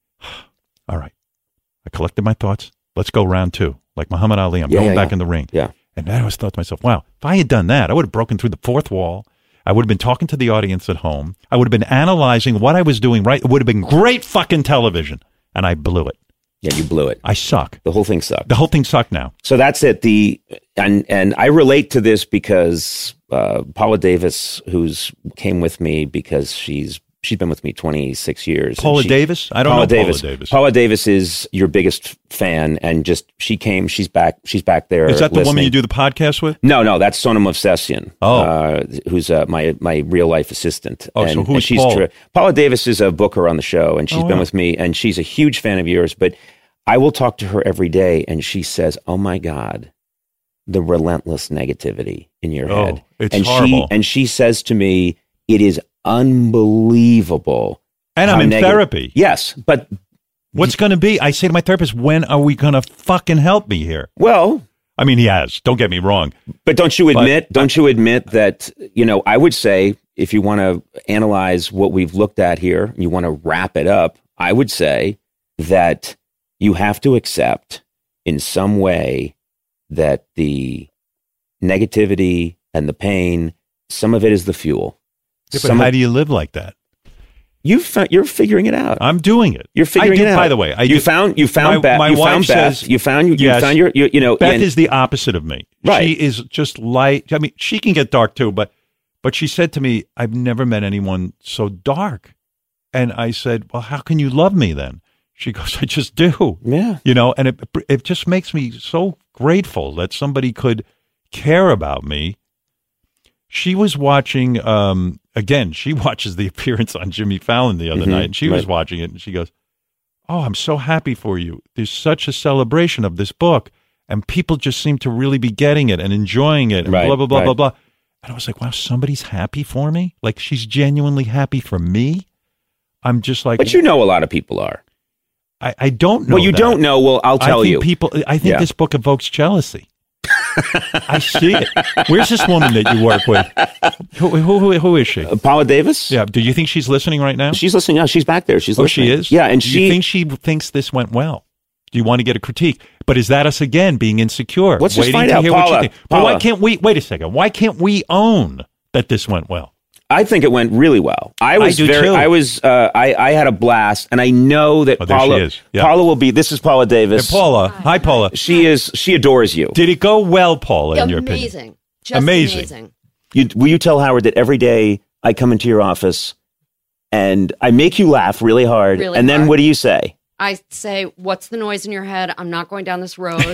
All right. I collected my thoughts. Let's go round two. Like Muhammad Ali, I'm Yeah, going yeah, back yeah. in the ring. Yeah. And then I always thought to myself, wow, if I had done that, I would have broken through the fourth wall. I would have been talking to the audience at home. I would have been analyzing what I was doing right. It would have been great fucking television. And I blew it. Yeah, you blew it. I suck. The whole thing sucked. The whole thing sucked now. So that's it. The and and I relate to this because uh, Paula Davis, who's came with me because she's she's been with me twenty-six years. and Paula she- Davis? I don't Paula know Davis. Paula Davis. Paula Davis is your biggest fan, and just she came. She's back. She's back there. Is that the woman listening. you do the podcast with? No, no, that's Sonam Movsesian. Oh. uh, who's uh, my my real life assistant. Oh, and, so who's and she's Paula? Paula Davis is a booker on the show, and she's Oh, been wow. with me, and she's a huge fan of yours. But I will talk to her every day, and she says, "Oh my God, the relentless negativity in your Oh, head." it's and horrible. she and she says to me, "It is unbelievable." And I'm how in nega- therapy. Yes, but What's going to be? I say to my therapist, when are we going to fucking help me here? well. I mean, he has. Don't get me wrong. But don't you But admit? don't you admit that you know? I would say if you want to analyze what we've looked at here, you want to wrap it up. I would say that you have to accept in some way that the negativity and the pain, some of it is the fuel. Yeah, but Some how of, do you live like that? you fi- you're figuring it out. I'm doing it. You're figuring I do, it out. By the way, I you do, found you found my- Beth. my you wife found Beth. says- you found you, you Yes. found your you, you know. Beth and- is the opposite of me. Right. She is just light. I mean, she can get dark too, but but she said to me, I've never met anyone so dark. And I said, well, how can you love me then? She goes, I just do. yeah. You know, and it it just makes me so grateful that somebody could care about me. She was watching, um, again, she watches the appearance on Jimmy Fallon the other Mhm, night, and she was right. watching it, and she goes, oh, I'm so happy for you. There's such a celebration of this book, and people just seem to really be getting it and enjoying it, and Right, blah, blah, blah, right. blah, blah. And I was like, wow, somebody's happy for me? Like, she's genuinely happy for me? I'm just like, But you know, a lot of people are. I, I don't know Well, you that. don't know. Well, I'll tell I think you. people. I think Yeah. this book evokes jealousy. I see it. Where's this woman that you work with? Who, who, who, who is she? Uh, Paula Davis? Yeah. Do you think she's listening right now? She's listening. Yeah, she's back there. She's oh, listening. she is? Yeah, and Do she... you think she thinks this went well? Do you want to get a critique? But is that us again being insecure? Let's just waiting find to out, hear Paula, what you think. But why Paula. can't we, wait a second, why can't we own that this went well? I think it went really well. I was I do very, too. I was, uh, I, I had a blast, and I know that Oh, there Paula, she is. Yeah. Paula will be. This is Paula Hey, Davis. Paula. Hi, Paula. She is. She adores you. Did it go well, Paula, in your opinion? Amazing. Just Amazing. amazing. You, will you tell Howard that every day I come into your office and I make you laugh really hard, Really and then hard. what do you say? I say, what's the noise in your head? I'm not going down this road.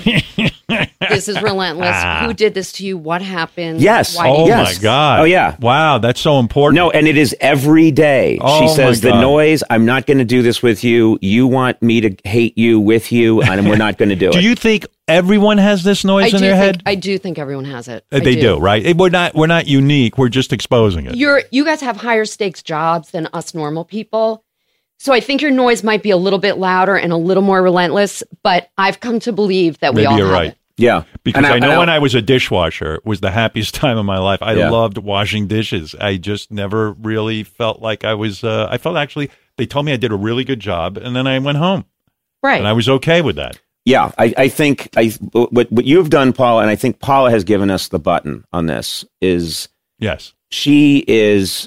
This is relentless. Who did this to you? What happened? Yes. Why Oh, did you- Yes. my God. Oh, yeah. Wow, that's so important. No, and it is every day. Oh, she my says, the God. noise, I'm not going to do this with you. You want me to hate you with you, and we're not going to do it. Do you think everyone has this I noise do in their think, head? I do think everyone has it. Uh, I they do. right? Eh, We're not. We're not unique. We're just exposing it. You're you guys have higher stakes jobs than us normal people. So I think your noise might be a little bit louder and a little more relentless, but I've come to believe that we Maybe all you're have right. it. Yeah. Because And I know and when I was a dishwasher, it was the happiest time of my life. I Yeah. loved washing dishes. I just never really felt like I was. Uh, I felt actually they told me I did a really good job, and then I went home, Right. and I was okay with that. Yeah, I, I think I what what you've done, Paula, and I think Paula has given us the button on this, is Yes. she is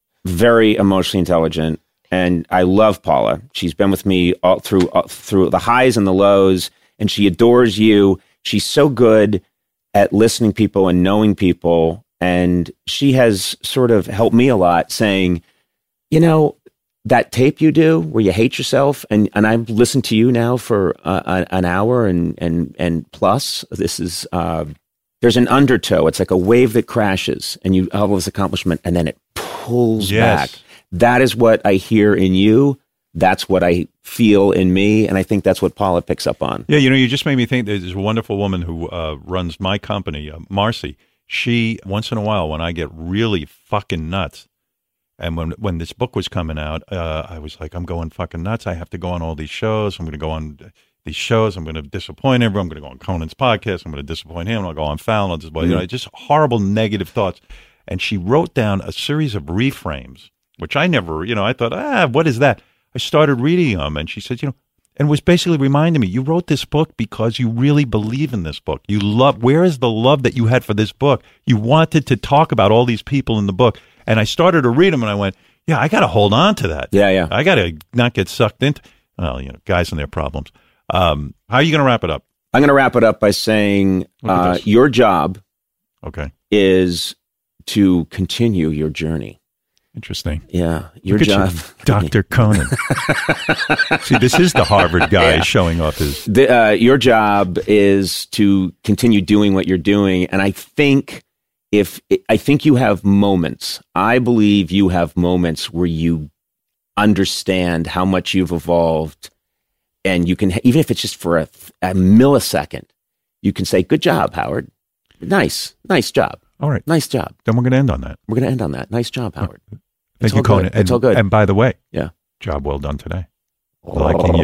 very emotionally intelligent, and I love Paula. She's been with me all through all, through the highs and the lows, and she adores you. She's so good at listening to people and knowing people, and she has sort of helped me a lot, saying, you know, that tape you do where you hate yourself, and, and I've listened to you now for uh, a- an hour and and and plus. This is uh, there's an undertow. It's like a wave that crashes, and you have this accomplishment, and then it pulls Yes. back. That is what I hear in you. That's what I feel in me, and I think that's what Paula picks up on. Yeah, you know, you just made me think. There's a wonderful woman who uh, runs my company, uh, Marcy. She once in a while, when I get really fucking nuts. And when when this book was coming out, uh, I was like, I'm going fucking nuts. I have to go on all these shows. I'm going to go on these shows. I'm going to disappoint everyone. I'm going to go on Conan's podcast. I'm going to disappoint him. I'll go on Fallon. I'll disappoint, you know, just horrible negative thoughts. And she wrote down a series of reframes, which I never, you know, I thought, ah, what is that? I started reading them, and she said, you know, and was basically reminding me, you wrote this book because you really believe in this book. You love, where is the love that you had for this book? You wanted to talk about all these people in the book. And I started to read them, and I went, yeah, I got to hold on to that. Yeah, yeah. I got to not get sucked into, well, you know, guys and their problems. Um, how are you going to wrap it up? I'm going to wrap it up by saying Look at uh, this. your job Okay. is to continue your journey. Interesting. Yeah, your Look at job. you, Doctor Conan. See, this is the Harvard guy Yeah. showing off his. The, uh, your job is to continue doing what you're doing, and I think if I think you have moments. I believe you have moments where you understand how much you've evolved, and you can, even if it's just for a, a millisecond, you can say, "Good job, Howard. Nice, nice job. All right. Nice job." Then we're going to end on that. We're going to end on that. Nice job, Howard. Thank It's you, all good. Conan. It's And, all good. And by the way, Yeah. job well done today. Liking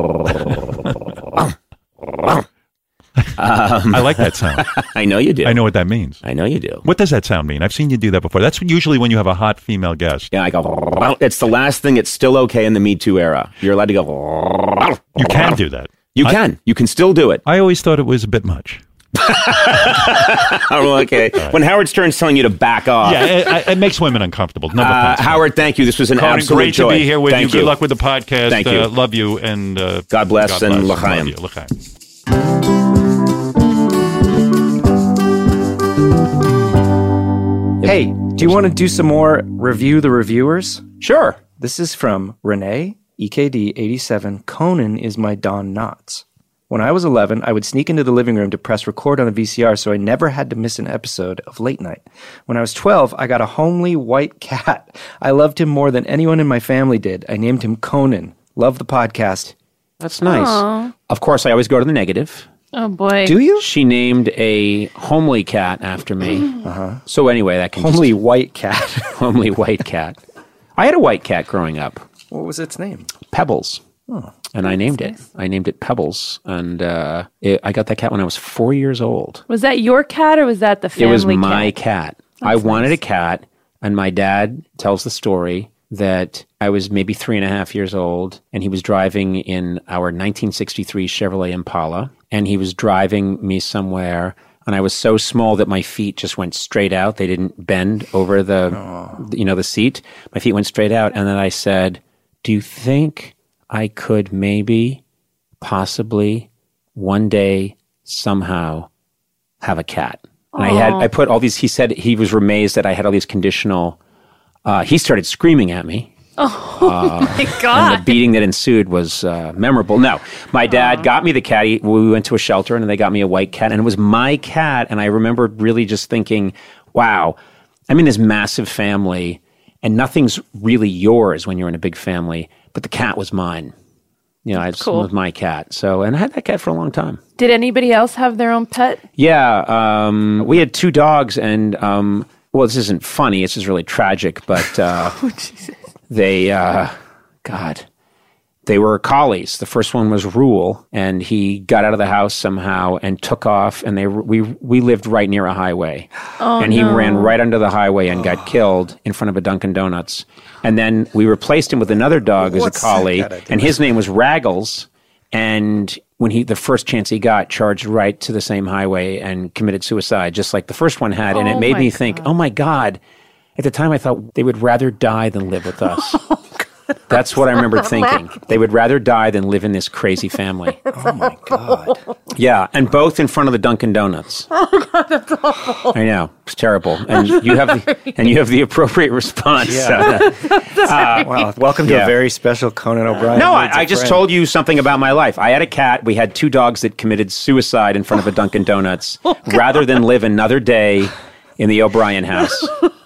you. Um, I like that sound. I know you do. I know what that means. I know you do. What does that sound mean? I've seen you do that before. That's usually when you have a hot female guest. Yeah, I go. It's the last thing. It's still okay in the Me Too era. You're allowed to go. You can do that. You I- can. You can still do it. I always thought it was a bit much. Oh, okay. When Howard Stern's telling you to back off. Yeah, it, it makes women uncomfortable. No Uh, offense. Howard, thank you. This was an Conan, absolute great joy. to be here with Thank you. Good luck with the podcast. Thank you. Uh, love you. And uh, God bless and Love l'chaim. you. L'chaim. Hey, do you want to do some more Review the Reviewers? Sure. This is from Renee, E K D eighty-seven. Conan is my Don Knotts. When I was eleven, I would sneak into the living room to press record on a V C R so I never had to miss an episode of Late Night. When I was twelve, I got a homely white cat. I loved him more than anyone in my family did. I named him Conan. Love the podcast. That's nice. Aw. Of course, I always go to the negative. Oh boy. Do you? She named a homely cat after me. Uh-huh. So anyway, that can Homely white cat. just, homely white cat. I had a white cat growing up. What was its name? Pebbles. and I named it. I named it Pebbles, and uh, it, I got that cat when I was four years old. Was that your cat or was that the family It was cat? my cat. I wanted nice. a cat, and my dad tells the story that I was maybe three and a half years old, and he was driving in our nineteen sixty-three Chevrolet Impala, and he was driving me somewhere, and I was so small that my feet just went straight out. They didn't bend over the, you know, the seat. My feet went straight out, and then I said, do you think I could maybe, possibly, one day, somehow, have a cat? And I had, I put all these, he said he was amazed that I had all these conditional, uh, he started screaming at me. Oh, uh, my And God. the beating that ensued was uh, memorable. No, my dad Aww. got me the cat. He, we went to a shelter and they got me a white cat, and it was my cat. And I remember really just thinking, wow, I'm in this massive family and nothing's really yours when you're in a big family, but the cat was mine. You know, it cool. was my cat. So, and I had that cat for a long time. Did anybody else have their own pet? Yeah, um, we had two dogs, and um, well, this isn't funny. This is really tragic, but uh, Oh, Jesus. they, uh, God, they were collies. The first one was Rule, and he got out of the house somehow and took off. And they we we lived right near a highway, Oh, and he no. ran right under the highway and got killed in front of a Dunkin' Donuts. And then we replaced him with another dog who's a What's collie, that gotta do and with his name was Raggles. And when he, the first chance he got, charged right to the same highway and committed suicide, just like the first one had. And Oh it made my me think, God. oh my God. At the time, I thought they would rather die than live with us. Oh, That's what I remember thinking. They would rather die than live in this crazy family. Oh my God. Yeah, and both in front of the Dunkin' Donuts. Oh, God, that's awful. I know, it's terrible. And you have the, and you have the appropriate response. Yeah. Uh, Wow. Welcome to Yeah. a very special Conan O'Brien. no, Needs a I, I just Friend. told you something about my life. I had a cat. We had two dogs that committed suicide in front of a Dunkin' Donuts rather than live another day in the O'Brien house.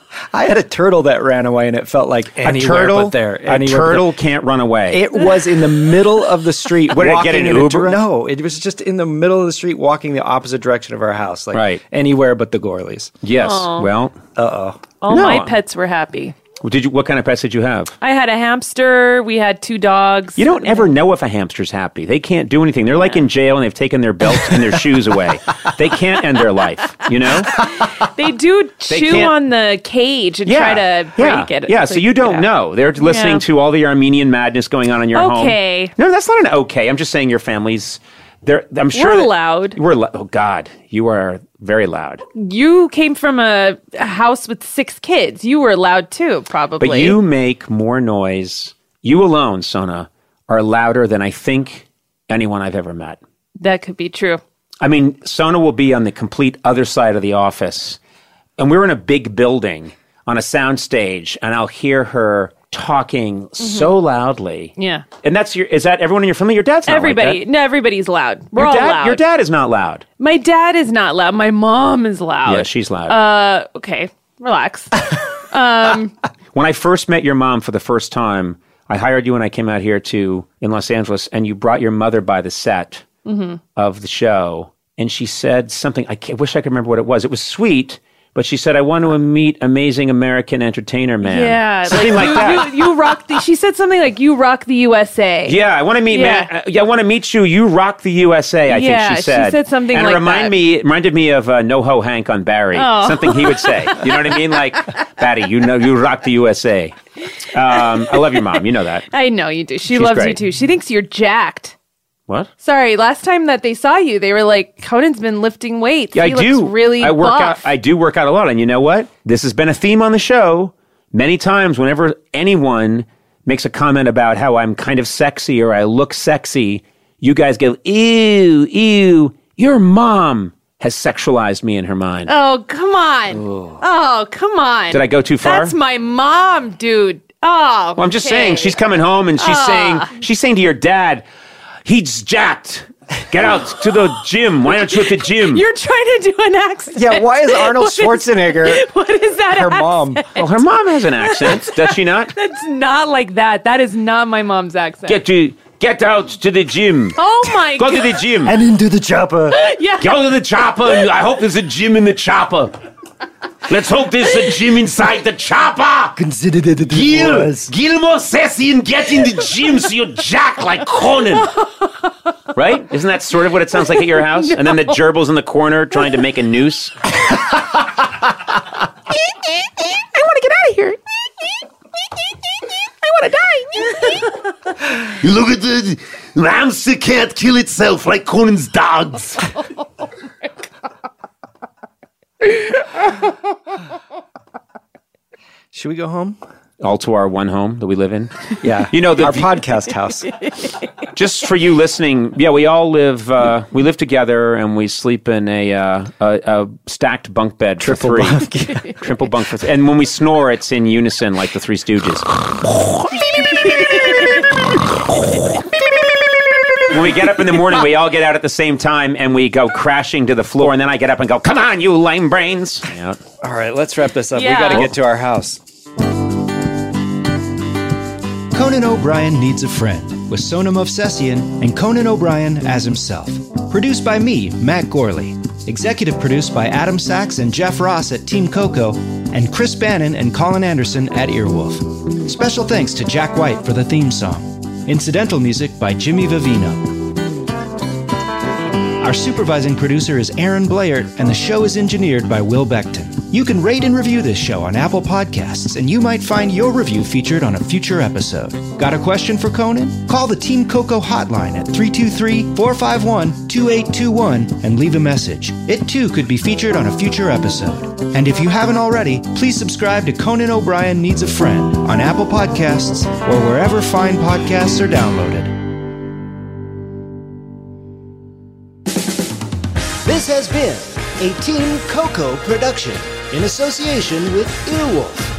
I had a turtle that ran away, and it felt like anywhere a turtle, but there. a Anywhere but turtle can't run away. there. It was in the middle of the street. What, did it walking get an in a Uber? dir- no, it was just in the middle of the street, walking the opposite direction of our house, like Right. anywhere but the Gorleys. yes. Aw. Well, Uh-oh. All No. my pets were happy. did you? What kind of pets did you have? I had a hamster. We had two dogs. You don't ever know if a hamster's happy. They can't do anything. They're like in jail and they've taken their belts and their shoes away. They can't end their life, you know? They do They chew can't- on the cage and try to yeah. break it. Yeah, It's so like, you don't yeah. know. They're listening Yeah. to all the Armenian madness going on in your home. Okay. No, that's not an okay. I'm just saying your family's. They're, I'm sure We're that- loud. We're lo- oh God, you are very loud. You came from a, a house with six kids. You were loud too, probably. But you make more noise. You alone, Sona, are louder than I think anyone I've ever met. That could be true. I mean, Sona will be on the complete other side of the office, and we're in a big building on a sound stage, and I'll hear her talking so loudly. Yeah. And that's your, is that everyone in your family? Your dad's not Everybody. like that. No, everybody's loud. We're Your all dad, loud. your dad is not loud. My dad is not loud. My mom is loud. Yeah, she's loud. Uh, okay. Relax. When I first met your mom for the first time, I hired you when I came out here to in Los Angeles, and you brought your mother by the set of the show, and she said something. I, can't, wish I could remember what it was. It was sweet, but she said, "I want to meet amazing American entertainer man." Yeah. something like, you, that. You, you rock the, she said something like, you rock the U S A. Yeah, I want to meet Yeah. man. Uh, yeah, I want to meet you. You rock the U S A. I Yeah, think she she said. said something and like it remind that. me, it reminded me of uh, NoHo Hank on Barry. Oh. Something he would say. You know what I mean? Like, Barry, you know, you rock the U S A. Um, I love your mom. You know that. I know you do. She She's loves you great. too. She thinks you're jacked. What? Sorry, last time that they saw you, they were like, Conan's been lifting weights. Yeah, he I do. looks really I work buff. out. I do work out a lot, and you know what? This has been a theme on the show many times. Whenever anyone makes a comment about how I'm kind of sexy or I look sexy, you guys go, "Ew, ew." Your mom has sexualized me in her mind. Oh, come on. Oh, come on. Did I go too far? That's my mom, dude. Oh, Well, I'm just okay. saying, she's coming home and she's Ah. saying, she's saying to your dad, "He's jacked. Get out to the gym. Why aren't you at the gym?" You're trying to do an accent. Yeah, why is Arnold What is- Schwarzenegger What is that her accent? mom? Well, her mom has an accent, does she not? That's not like that. That is not my mom's accent. Get to get out to the gym. oh my Go god. to the gym. and into the chopper? Yeah. Go to the chopper. I hope there's a gym in the chopper. Let's hope there's a gym inside the chopper. Consider that it Gil, was. Gilmore Sessian, get in the gym so you jack like Conan. Right? Isn't that sort of what it sounds like at your house? And then the gerbil's in the corner trying to make a noose. I want to get out of here. I want to die. Look at the hamster can't kill itself like Conan's dogs. Oh my God. Should we go home? All to our one home that we live in. Yeah. You know, the, our podcast house. Just for you listening, yeah, we all live. Uh, we live together, and we sleep in a uh, a, a stacked bunk bed Triple for three. bunk, yeah. Triple bunk for three. And when we snore, it's in unison, like the Three Stooges. When we get up in the morning, we all get out at the same time, and we go crashing to the floor. And then I get up and go, "Come on, you lame brains!" Yeah. All right, let's wrap this up. Yeah. We got to get to our house. Conan O'Brien Needs a Friend, with Sona Movsesian and Conan O'Brien as himself. Produced by me, Matt Gorley. Executive produced by Adam Sachs and Jeff Ross at Team Coco, and Chris Bannon and Colin Anderson at Earwolf. Special thanks to Jack White for the theme song. Incidental music by Jimmy Vivino. Our supervising producer is Aaron Blayert, and the show is engineered by Will Beckton. You can rate and review this show on Apple Podcasts, and you might find your review featured on a future episode. Got a question for Conan? Call the Team Coco hotline at three two three, four five one, two eight two one and leave a message. It too could be featured on a future episode. And if you haven't already, please subscribe to Conan O'Brien Needs a Friend on Apple Podcasts or wherever fine podcasts are downloaded. This has been a Team Coco production in association with Earwolf.